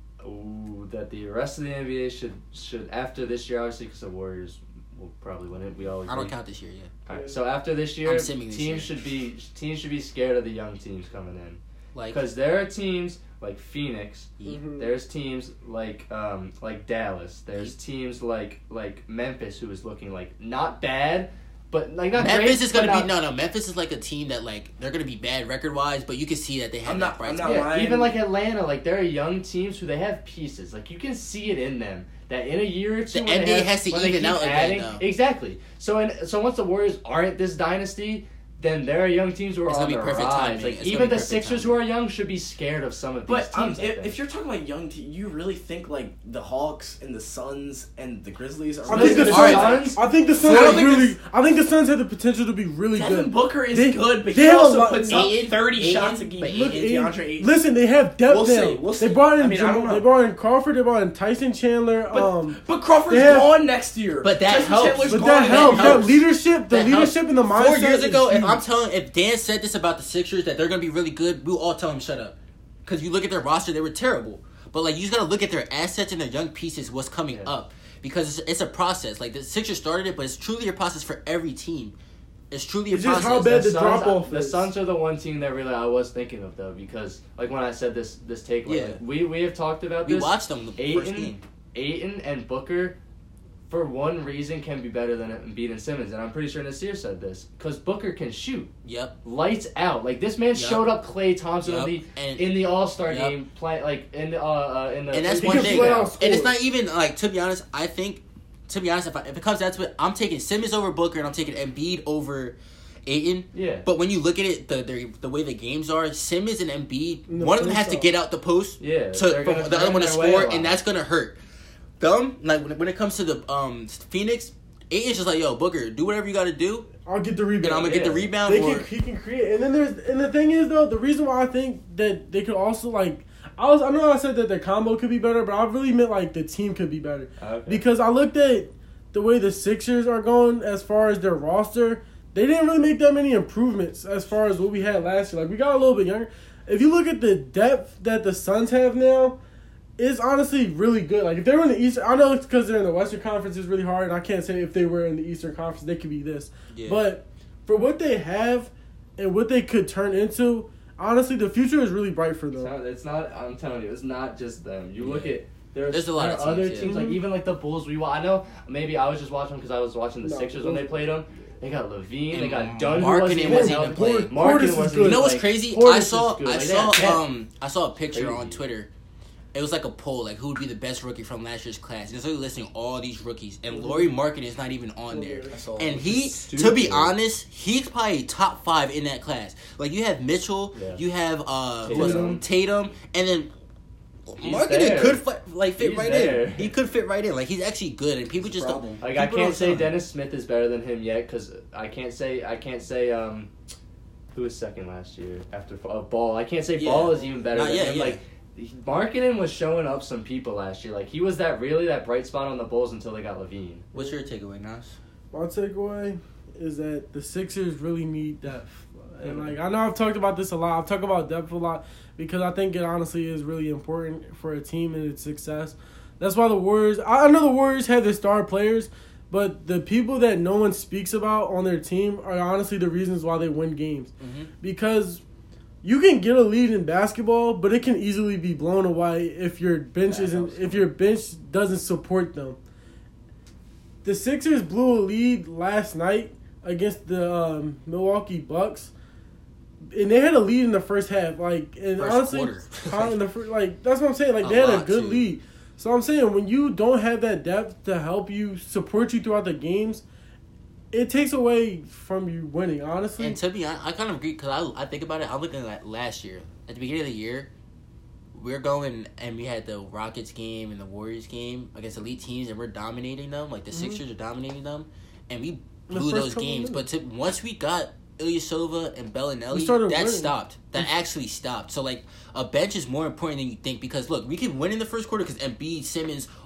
ooh, that the rest of the N B A should should after this year, obviously, because the Warriors will probably win it. We all agree. I don't count this year yet. All right, so after this year, I'm simming this teams year. should be teams should be scared of the young teams coming in, Like, because there are teams like Phoenix. yeah. Mhm. There's teams like um like Dallas. There's teams like like Memphis, who is looking like not bad, but like not Memphis great, is gonna but be not- no, no. Memphis is like a team that like they're gonna be bad record wise, but you can see that they have I'm that not- bright I'm spot. not Yeah, lying. even like Atlanta, like there are young teams who they have pieces. Like you can see it in them that in a year or two, The when N B they A have- has to when they even keep out again, adding, though. exactly. So in so once the Warriors aren't this dynasty, then there are young teams who are It's on gonna the be perfect rise. timing. Like It's gonna even be the perfect Sixers timing. who are young should be scared of some of these But um, teams. I if, think. if you're talking about young teams, you really think like the Hawks and the Suns and the Grizzlies are I really think the the good? Suns. Suns- I think the I Suns don't are think really. this- I think the Suns have the potential to be really Devin good. Booker is They- good, but they he have a also lot- puts up Aiden- thirty Aiden- shots a but game. Look, Aiden- DeAndre Aiden- Ayton. listen, they have depth We'll now. see, we'll They see. brought in I mean, I Jamal, don't know. they brought in Crawford. They brought in Tyson Chandler. But, um, but Crawford's they have- gone next year. But that Tyson helps. Chandler's but gone that next helps. year. That leadership, the That leadership helps. and the mindset. Four years is ago, if huge. I'm telling, if Dan said this about the Sixers that they're gonna be really good, we'll all tell him shut up. Because you look at their roster, they were terrible. But like you just gotta look at their assets and their young pieces, what's coming Yeah. up. Because it's, it's a process. Like the Sixers started it, but it's truly a process for every team. It's truly a It's just process. how bad the Suns- drop-off The is. Suns are the one team that really I was thinking of though, because like when I said this this takeaway, Yeah. like, we we have talked about we this. watched them the first Ayton, game. Ayton and Booker, for one reason, can be better than Embiid and Simmons, and I'm pretty sure Nasir said this because Booker can shoot Yep. lights out. Like this man Yep. showed up Klay Thompson Yep. in the And- in the All Star Yep. game, play like in the uh, uh in the And that's He one can thing. flat out And it's score. not even like to be honest. I think to be honest, if I, if it comes down to it, I'm taking Simmons over Booker and I'm taking Embiid over Ayton. Yeah. But when you look at it, the the, the way the games are, Simmons and Embiid, In the one of them post has to up. get out the post. Yeah, To they're for gonna the other one to find their way score, a lot. and that's gonna hurt them. Like when, when it comes to the um Phoenix, Ayton's just like, yo, Booker, do whatever you got to do, I'll get the rebound. and I'm gonna get the Yeah. rebound. They Or can, he can create, and then there's, and the thing is though, the reason why I think that they could also like, I was, I know I said that the combo could be better, but I really meant like the team could be better Okay. because I looked at the way the Sixers are going as far as their roster. They didn't really make that many improvements as far as what we had last year. Like we got a little bit younger. If you look at the depth that the Suns have now, it's honestly really good. Like if they were in the Eastern, I know it's because they're in the Western Conference is really hard. And I can't say if they were in the Eastern Conference they could be this, Yeah. but for what they have and what they could turn into, honestly, the future is really bright for It's them. not, it's not. I'm telling you, it's not just them. You look Yeah. at there's, There's a lot there of are other teams, teams, yeah. like even like the Bulls. We wa- I know maybe I was just watching because I was watching the No, Sixers when those- they played them. They got Levine. They And got Dunn. who Markkanen wasn't even wasn't healthy. even playing. Portis Markkanen is wasn't good. You even know what's playing. crazy? Portis I is saw good. I Like, saw they have um I saw a picture Crazy. on Twitter. It was like a poll, like who would be the best rookie from last year's class. And it's like listing all these rookies, and Laurie Markin is not even on there. I saw And that. he, It's to be stupid. honest, he's probably top five in that class. Like you have Mitchell, Yeah. you have uh who was it? Tatum. Tatum, and then He's Markin there. could fi- like fit He's right there. in. He could fit right in. Like he's actually good, and people just don't. Problem. Like I People can't don't say sign. Dennis Smith is better than him yet because I can't say I can't say um who was second last year after uh, Ball. I can't say Yeah. Ball is even better Not than yet, him. yeah. Like Markkanen was showing up some people last year. Like he was that really that bright spot on the Bulls until they got Levine. What's your takeaway, Nas? My takeaway is that the Sixers really need depth. And like I know I've talked about this a lot. I've talked about depth a lot because I think it honestly is really important for a team and its success. That's why the Warriors. I I know the Warriors have their star players, but the people that no one speaks about on their team are honestly the reasons why they win games. Mhm. Because you can get a lead in basketball, but it can easily be blown away if your bench That isn't helps. if your bench doesn't support them. The Sixers blew a lead last night against the um, Milwaukee Bucks, and they had a lead in the first half. Like, and First honestly, quarter. how in the fir- like that's what I'm saying. Like, A they had a lot, good too. lead. So I'm saying when you don't have that depth to help you support you throughout the games, it takes away from you winning. Honestly, And to be honest, I kind of agree because I, I think about it. I'm looking at last year. At the beginning of the year, we're going and we had the Rockets game and the Warriors game against elite teams, and we're dominating them. Like the Mhm. Sixers are dominating them, and we The blew first those couple games. But minutes. to, once we got Ilyasova and We Bellinelli, started that winning. stopped. That actually stopped. So like a bench is more important than you think because look, we can win in the first quarter because Embiid, Simmons,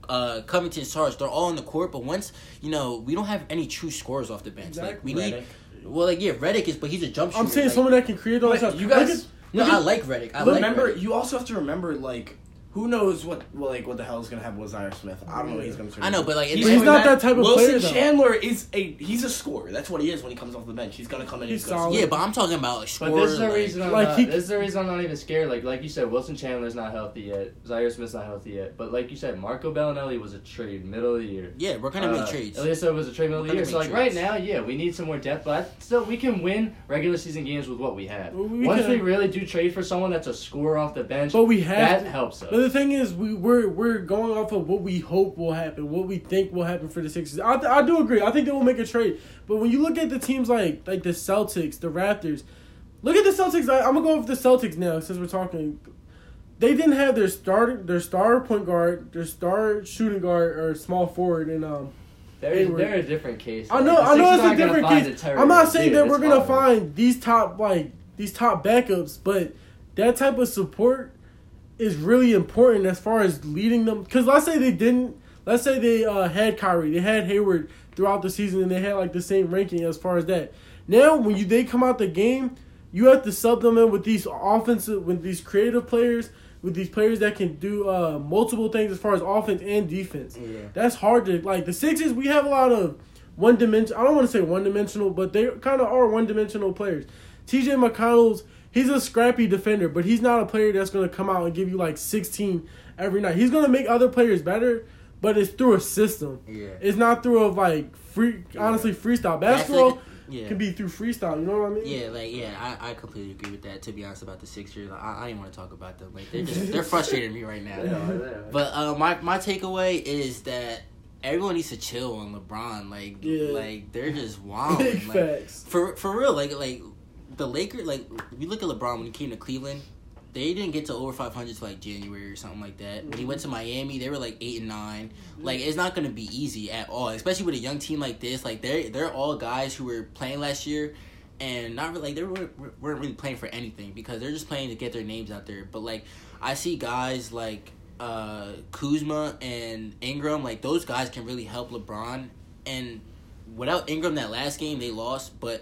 uh, Covington, Sarge, they're all on the court. But once you know, we don't have any true scorers off the bench. Exactly. Like we need. Well, like yeah, Reddick is, but he's a jump shooter. I'm saying like, someone that can create all But stuff. you guys- Look at- No, look I at- like Reddick. I like remember, Reddick. you also have to remember, like, who knows what, well, like, what the hell is gonna happen with Zaire Smith? I don't know what he's gonna turn. I know, into. but like, he's, it's- he's coming not back. that type of Wilson player, though. Chandler is a he's a scorer. That's what he is when he comes off the bench. He's gonna come in. He's and he's gonna solid. yeah, but I'm talking about like But scorer. this is the like, reason I'm like not, he- this is the reason I'm not even scared. Like like you said, Wilson Chandler's not healthy yet. Zaire Smith's not healthy yet. But like you said, Marco Bellinelli was a trade middle of the year. yeah, we're gonna Uh, make trades. Ilyasova was a trade middle of We're the year. gonna So like make right trades. now, yeah, we need some more depth. But I, still, we can win regular season games with what we have. Well, we Once can- we really do trade for someone that's a scorer off the bench, But we have that to- helps us. But the thing is, we we're we're going off of what we hope will happen, what we think will happen for the Sixers. I I do agree. I think they will make a trade. But when you look at the teams like like the Celtics, the Raptors, look at the Celtics. I, I'm gonna go with the Celtics now since we're talking. They didn't have their star their star point guard, their star shooting guard or small forward, and um. They're, Hayward. they're a different case. I know, Like, the I know Sixers it's a aren't gonna different find case. a Terry I'm not Rozier. saying that we're It's gonna hard. find these top like these top backups, but that type of support is really important as far as leading them. Because let's say they didn't. Let's say they uh, had Kyrie, they had Hayward throughout the season, and they had like the same ranking as far as that. Now, when you they come out the game, you have to sub them in with these offensive, with these creative players, with these players that can do uh, multiple things as far as offense and defense. Yeah. That's hard to like. The Sixers, we have a lot of one dimension. I don't want to say one dimensional, but they kind of are one dimensional players. T J McConnell's he's a scrappy defender, but he's not a player that's going to come out and give you like sixteen every night. He's going to make other players better, but it's through a system. Yeah. It's not through a like free. Honestly, freestyle That's basketball like- yeah. can be through freestyle. You know what I mean? Yeah, like yeah, I, I completely agree with that. To be honest about the Sixers, I, I didn't want to talk about them. Like they're just they're frustrating me right now. Yeah. But uh, my my takeaway is that everyone needs to chill on LeBron. Like Yeah. like they're just Big wilding. Like, facts. for for real. Like like the Lakers. Like if you look at LeBron when he came to Cleveland, they didn't get to over five hundred till like January or something like that. When he went to Miami, they were like eight and nine. Like it's not gonna be easy at all, especially with a young team like this. Like they're they're all guys who were playing last year, and not really like they weren't, weren't really playing for anything because they're just playing to get their names out there. But like I see guys like uh, Kuzma and Ingram, like those guys can really help LeBron. And without Ingram that last game, they lost, but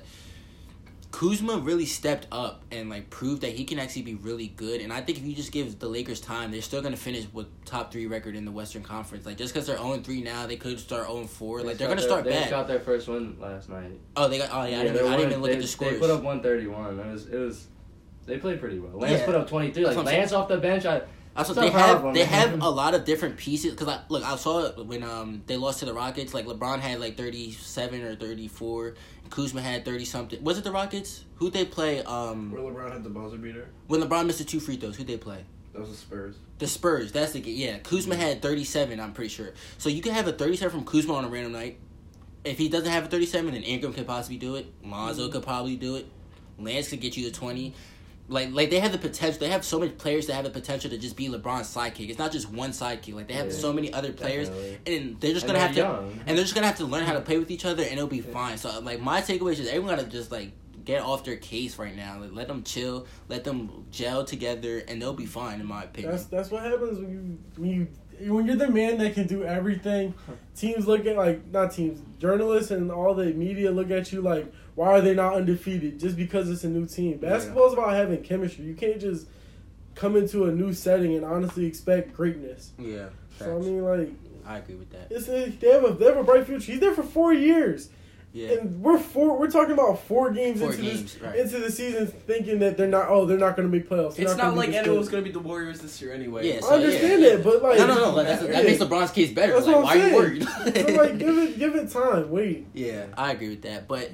Kuzma really stepped up and like proved that he can actually be really good. And I think if you just give the Lakers time, they're still gonna finish with top three record in the Western Conference. Like just because they're zero and three now, they could start zero and four. Like they're gonna their, start They bad. got their first win last night. Oh, they got. Oh yeah, I didn't, they even, I didn't won- even look they, at the scores. They put up one thirty-one. It was it was. They played pretty well. Lance Yeah. put up twenty-three. That's Like what I'm Lance off the bench, I. Also, It's they a have problem, they man. have a lot of different pieces. Because I look, I saw it when um they lost to the Rockets. Like LeBron had like thirty seven or thirty four. Kuzma had thirty something. Was it the Rockets? Who'd they play? Um, Where LeBron had the buzzer beater. when LeBron missed the two free throws, who'd they play? That was the Spurs. The Spurs. That's the yeah. Kuzma had thirty seven. I'm pretty sure. So you can have a thirty seven from Kuzma on a random night. If he doesn't have a thirty seven, then Ingram could possibly do it. Lonzo could probably do it. Lance could get you to twenty. Like, like they have the potential. They have so many players that have the potential to just be LeBron's sidekick. It's not just one sidekick. Like they have Yeah, so many other players, definitely. and they're just And gonna they're have to, young. and they're just gonna have to learn how to play with each other, and it'll be fine. So, like my takeaway is just everyone gotta just like get off their case right now. Like, let them chill, let them gel together, and they'll be fine, in my opinion. That's that's what happens when you when you when you're the man that can do everything. Teams look at like not teams, journalists and all the media look at you like, why are they not undefeated? Just because it's a new team. Basketball is about having chemistry. You can't just come into a new setting and honestly expect greatness. Yeah, So I facts. mean, like, I agree with that. it's a, they have a they have a bright future. He's there for four years. Yeah, And we're four. We're talking about four games Four into games, this right. into the season, thinking that they're not. Oh, they're not going to make playoffs. They're It's gonna not like be this anyone's good. gonna beat the Warriors this year anyway. Yeah, I so, understand yeah. that, but like no, no, no. Like, that's, that yeah. makes LeBron's case better. That's Like, what I'm why are you saying. worried? So like, give it give it time. Wait. Yeah, I agree with that. But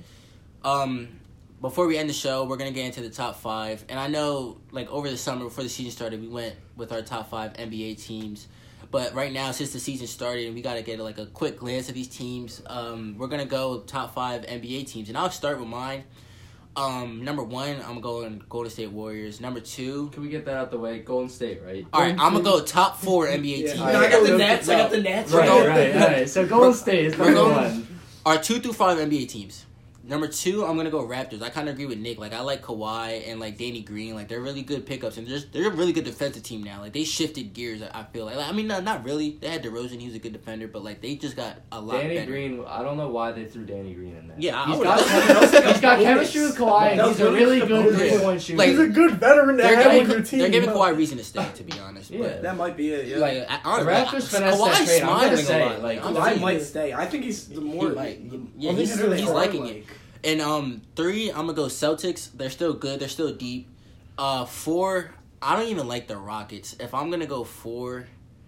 um, before we end the show, we're gonna get into the top five. And I know, like over the summer before the season started, we went with our top five N B A teams. But right now, since the season started, and we gotta get like a quick glance at these teams. Um, we're gonna go top five N B A teams, and I'll start with mine. Um, number one, I'm going Golden State Warriors. Number two, Can we get that out the way? Golden State, right? all right, I'm gonna go top four N B A Yeah. teams. No, I got the Nets. I got the Nets. We're Right, going- right, right. So Golden State is We're number going- one. Our two through five N B A teams. Number two, I'm gonna go Raptors. I kind of agree with Nick. Like I like Kawhi and like Danny Green. Like they're really good pickups, and they're just, they're a really good defensive team now. Like they shifted gears. I feel like. like I mean, not not really. They had DeRozan. He was a good defender, but like they just got a lot. Danny better. Green. I don't know why they threw Danny Green in there. Yeah, he's I got, would- he's got chemistry with Kawhi, and he's a really good three point shooter. Like, He's a good veteran to They're have on giving, your team. they're giving but- Kawhi reason to stay. To be honest, Yeah. but That might be it. Yeah. like I, The honestly, Raptors finessed that Kawhi's trade. I'm gonna smiling say, a lot. like, I'm Kawhi telling might you. stay. I think he's the more. He might. the- Yeah, I think he's, really he's hard, liking like- it. And um, three, I'm gonna go Celtics. They're still good. They're still deep. Uh, four, I don't even like the Rockets. If I'm gonna go four,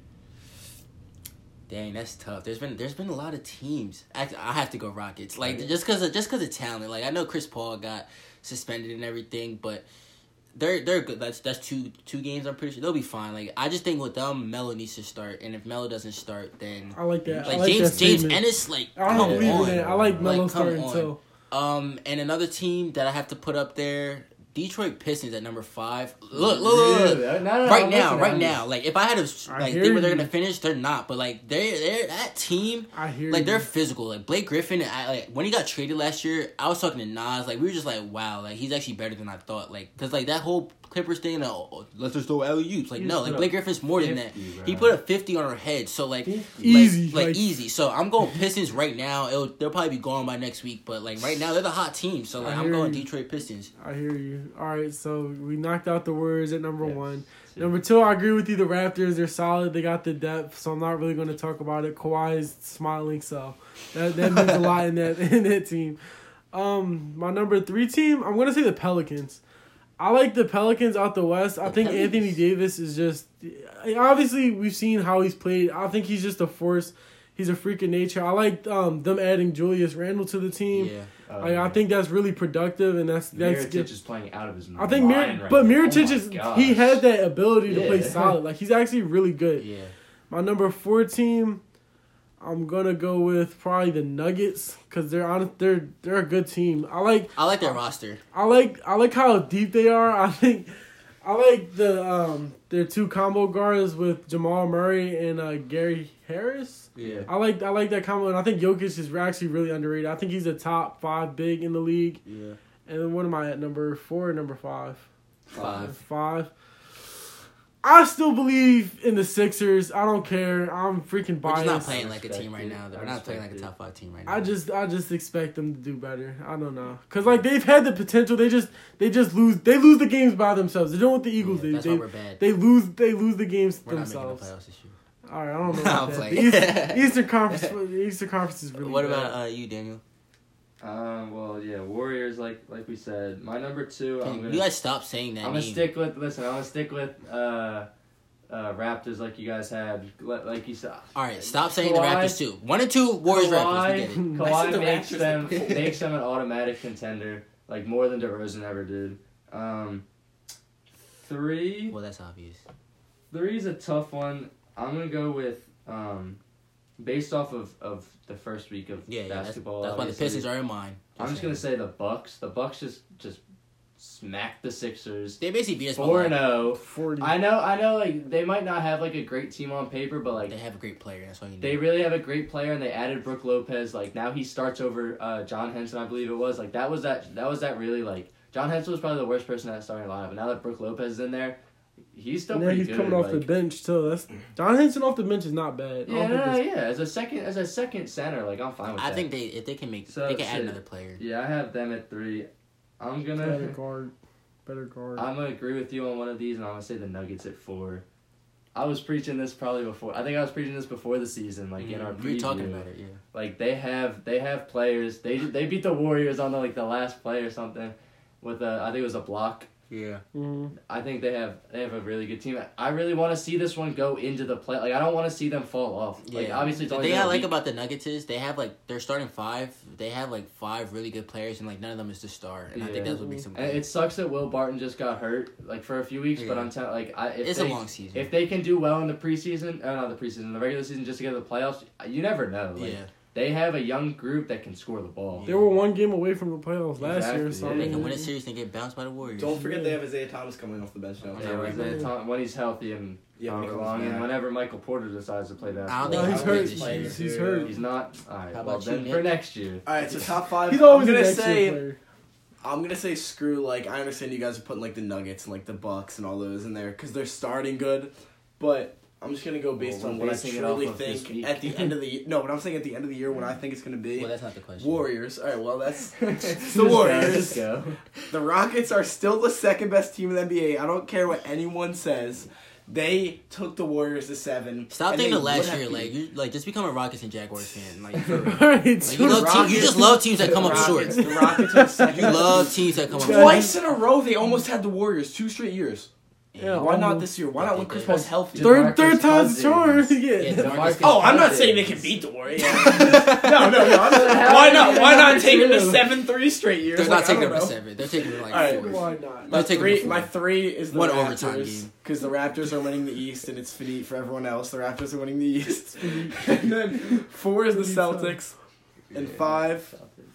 dang, that's tough. There's been there's been a lot of teams. Actually, I have to go Rockets. Like Okay. just cause of, just cause of talent. Like I know Chris Paul got suspended and everything, but they're they're good. That's that's two two games. I'm pretty sure they'll be fine. Like I just think with them, Melo needs to start, and if Melo doesn't start, then I like that. like, I like James that James statement. Ennis, like I don't come believe on. in that. I like Melo Like, come starting on. too. Um, and another team that I have to put up there, Detroit Pistons at number five. Look, look, look, look. Really? No, no, Right I'm now, listening. right I'm now. Like if I had to I like hear think where they're you. gonna finish, they're not. But like they they're that team, I hear like you. they're physical. Like Blake Griffin, I, like when he got traded last year, I was talking to Nas. Like we were just like, wow, like he's actually better than I thought. Like because like that whole Clippers thing, like, oh, let's just throw alley oops. Like He no, just like put Blake up Griffin's more than that. fifty, bro. He put up fifty on her head. So like Easy, like, like, like- easy. So I'm going Pistons right now. It'll they'll probably be gone by next week. But like right now, they're the hot team. So like I I'm hear going you. Detroit Pistons. I hear you. All right, so we knocked out the Warriors at number Yes. one. Number two, I agree with you. The Raptors, they're solid. They got the depth, so I'm not really going to talk about it. Kawhi is smiling, so that that means a lot in that in that team. Um, my number three team, I'm going to say the Pelicans. I like the Pelicans out the West. I The think Pelicans. Anthony Davis is just obviously we've seen how he's played. I think he's just a force. He's a freak of nature. I like um, them adding Julius Randle to the team. Yeah. Oh, Like, I think that's really productive, and that's that's Mirotic good. is playing out of his I mind. think Mir- right but now. Mirotic Oh my is gosh. he had that ability to play Yeah. solid. Like he's actually really good. Yeah. My number four team, I'm gonna go with probably the Nuggets because they're on they're they're a good team. I like I like their roster. I like I like how deep they are. I think I like the um their two combo guards with Jamal Murray and uh, Gary Harris. Yeah. I like I like that combo, and I think Jokic is actually really underrated. I think he's a top five big in the league. Yeah. And then what am I at? Number four or number five? Five. Five. I still believe in the Sixers. I don't care. I'm freaking We're biased. just not playing like a Respect team right it. now. Though. I We're not playing like a respect top five team right now. I just I just expect them to do better. I don't know. Cause like they've had the potential. They just they just lose they lose the games by themselves. They're doing what the Eagles Yeah, do. that's They why we're bad. they lose they lose the games We're not making the themselves. playoffs this year. All right, I don't know I'm about that. playing. The Eastern, Eastern Conference the Eastern Conference is really What bad. about uh, you, Daniel? Um. Well, yeah. Warriors, like like we said. My number two. I'm Can gonna. you guys stop saying that I'm gonna name? stick with. Listen, I'm gonna stick with uh, uh, Raptors like you guys had. Like like you said. All right, stop saying Kawhi- the Raptors too. One and two Warriors Raptors. We get it. Kawhi, I said the Kawhi makes Raptors. them makes them an automatic contender, like more than DeRozan ever did. Um, three. Well, that's obvious. Three is a tough one. I'm gonna go with um, based off of, of the first week of Yeah, yeah. That's, basketball. that's why the obviously. Pistons are in mine. I'm just gonna say the Bucks. The Bucks just just smacked the Sixers. They basically beat us by Four and like- zero. forty. I know, I know. Like they might not have like a great team on paper, but like They have a great player. That's all you need. they really have a great player, and they added Brooke Lopez. Like now he starts over uh, John Henson, I believe it was. Like that was that that was that really like John Henson was probably the worst person at starting lineup. But now that Brooke Lopez is in there, he's still And then pretty he's good. coming off like, the bench too. That's John Henson off the bench is not bad. I yeah, don't no, think no, it's- yeah. As a second, as a second center, like I'm fine with I that. think they if they can make So, they can add shit. another player. Yeah, I have them at three. I'm better gonna guard, better guard. I'm gonna agree with you on one of these, and I'm gonna say the Nuggets at four. I was preaching this probably before. I think I was preaching this before the season, like in our Mm, we were talking preview. about it. Yeah. Like they have they have players. They they beat the Warriors on the, like the last play or something with a I think it was a block. Yeah. Mhm. I think they have they have a really good team. I really want to see this one go into the play. Like I don't want to see them fall off. Like Yeah. obviously it's The only thing been I a like week. about the Nuggets is they have like they're starting five. They have like five really good players, and like none of them is the star. And I think Yeah. that's what makes them And good. it sucks that Will Barton just got hurt like for a few weeks, but Yeah. I'm telling like I if It's they, a long season. if they can do well in the preseason, uh, not the preseason, the regular season, just to get to the playoffs, you never know. Like, yeah. they have a young group that can score the ball. They were one game away from the playoffs last year. Exactly, So yeah. I They mean, can win a series and get bounced by the Warriors. Don't forget they have Isaiah Thomas coming off the bench now. Yeah, when, they- Tom- when he's healthy and Yeah, when he however comes long, and back. whenever Michael Porter decides to play I don't basketball. think No, he's he's hurt hurt. this year. He's, he's hurt. He's not. All right. How Well, about you, then Nick? for next year. All right, so top five. He's always I'm a gonna next year say. player. I'm gonna say screw. Like I understand you guys are putting like the Nuggets and like the Bucks and all those in there because they're starting good, but I'm just gonna go based Well, on we're what I basing it truly off of this think week. at the end of the year. No, but I'm saying at the end of the year when I think it's gonna be Well, that's not the question. Warriors. All right, well that's Let's it's the go, Warriors. Let's go. The Rockets are still the second best team in the N B A. I don't care what anyone says. They took the Warriors to seven. Stop and thinking they of last would have year. beat- Like you, like just become a Rockets and Jaguars fan. Like, for real. Right, Like, you, love team, you just love teams that come up short. Rockets, the Rockets are the second. You best love team. teams that come up Twice short. in a row, they almost had the Warriors two straight years. Yeah, Why not almost. this year? Why not when Chris Paul's healthy? Third, DeMarcus third time's the charm. Cousins. Yeah. Yeah, DeMarcus Oh, I'm not saying they Cousins. can beat the Warriors. no, no, no. I'm not, why not? Why not take them to seven three straight years? They're Like, not I taking don't them to know. seven. They're taking them like All right. four. Why not? My They're taking three, them my four. three is the One overtime Raptors game. because the Raptors are winning the East and it's finite for everyone else. The Raptors are winning the East. And then four is the Celtics, and five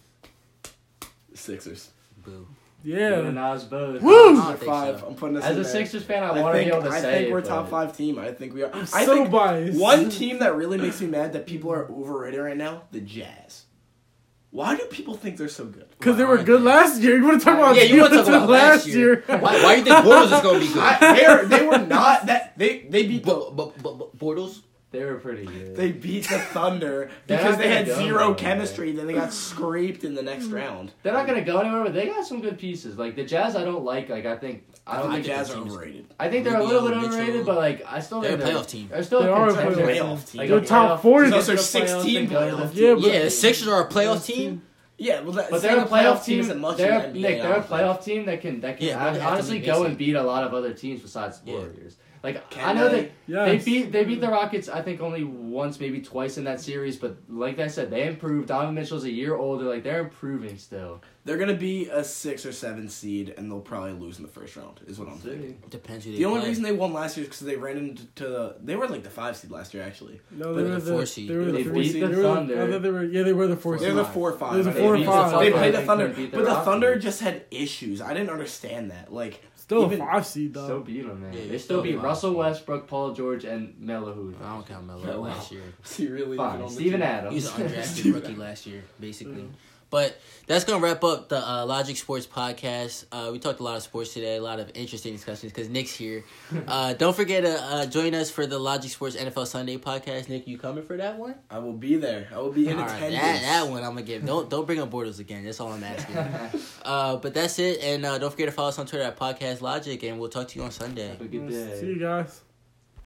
Sixers. Boo. Yeah. Yeah. Nas both. Woo! I don't Number think five. so. I'm putting this As in a there. Sixers fan, I, I want to think, be able to I say think it, we're but- top five team. I think we are. I'm I so think biased. one team that really makes me mad that people are overrated right now, the Jazz. Why do people think they're so good? Because they Why were aren't good they? last year. You want to talk about Yeah, you teams want to talk that about took last year. Why, why do you think Bortles is going to be good? I, they, are, they were not that. They they beat the But, but, but, but Bortles? They were pretty good. they beat the Thunder They're because not they gonna had go zero anywhere. chemistry. Then they got scraped in the next round. They're not gonna go anywhere, but they got some good pieces. Like the Jazz, I don't like. Like I think I don't The think Jazz are teams- overrated. I think they're a Rubio, little bit Mitchell. overrated, but like I still They're think a playoff team. They're still They a are a contender. playoff team. Like They're a top playoff- four. to get Those to are the sixteen playoffs and go to playoff the- Yeah, but- Yeah, the Sixers are a playoff team. Yeah, well, that, But saying they're a playoff team. isn't much They're, in the N B A. Nick, they're a playoff team that can that can Yeah, but they have to honestly be go basic. and beat a lot of other teams besides the Yeah. Warriors. Like Can I know they? that Yes. they beat they beat the Rockets. I think only once, maybe twice in that series. But like I said, they improved. Donovan Mitchell's a year older. Like they're improving still. They're gonna be a six or seven seed, and they'll probably lose in the first round. Is what I'm thinking. Depends who they The only play. reason they won last year is because they ran into the. They were like the five seed last year, actually. No, They they were were the the four They seed. were They the beat three the seed. They were- Thunder. I thought they were. Yeah, they were the four They're seed. the four or five. They're the I four think. or five. They They played the couldn't Thunder, beat the but the Rockets. Thunder just had issues. I didn't understand that. Like Still even- a five seed though. Still beat them, man. Yeah, they they still still beat beat Russell them. Westbrook, Paul George, and Melo Hood. I don't count Melo Oh, wow. last year. he really Fine, Steven Adams. He was an undrafted rookie last year, basically. But that's going to wrap up the uh, Logic Sports podcast. Uh, we talked a lot of sports today, a lot of interesting discussions because Nick's here. Uh, don't forget to uh, join us for the Logic Sports N F L Sunday podcast. Nick, you coming for that one? I will be there. I will be in All right, attendance. that, that one I'm going to give. Don't don't bring up Bortles again. That's all I'm asking. uh, but that's it. And uh, don't forget to follow us on Twitter at Podcast Logic, and we'll talk to you on Sunday. Have a good day. See you guys.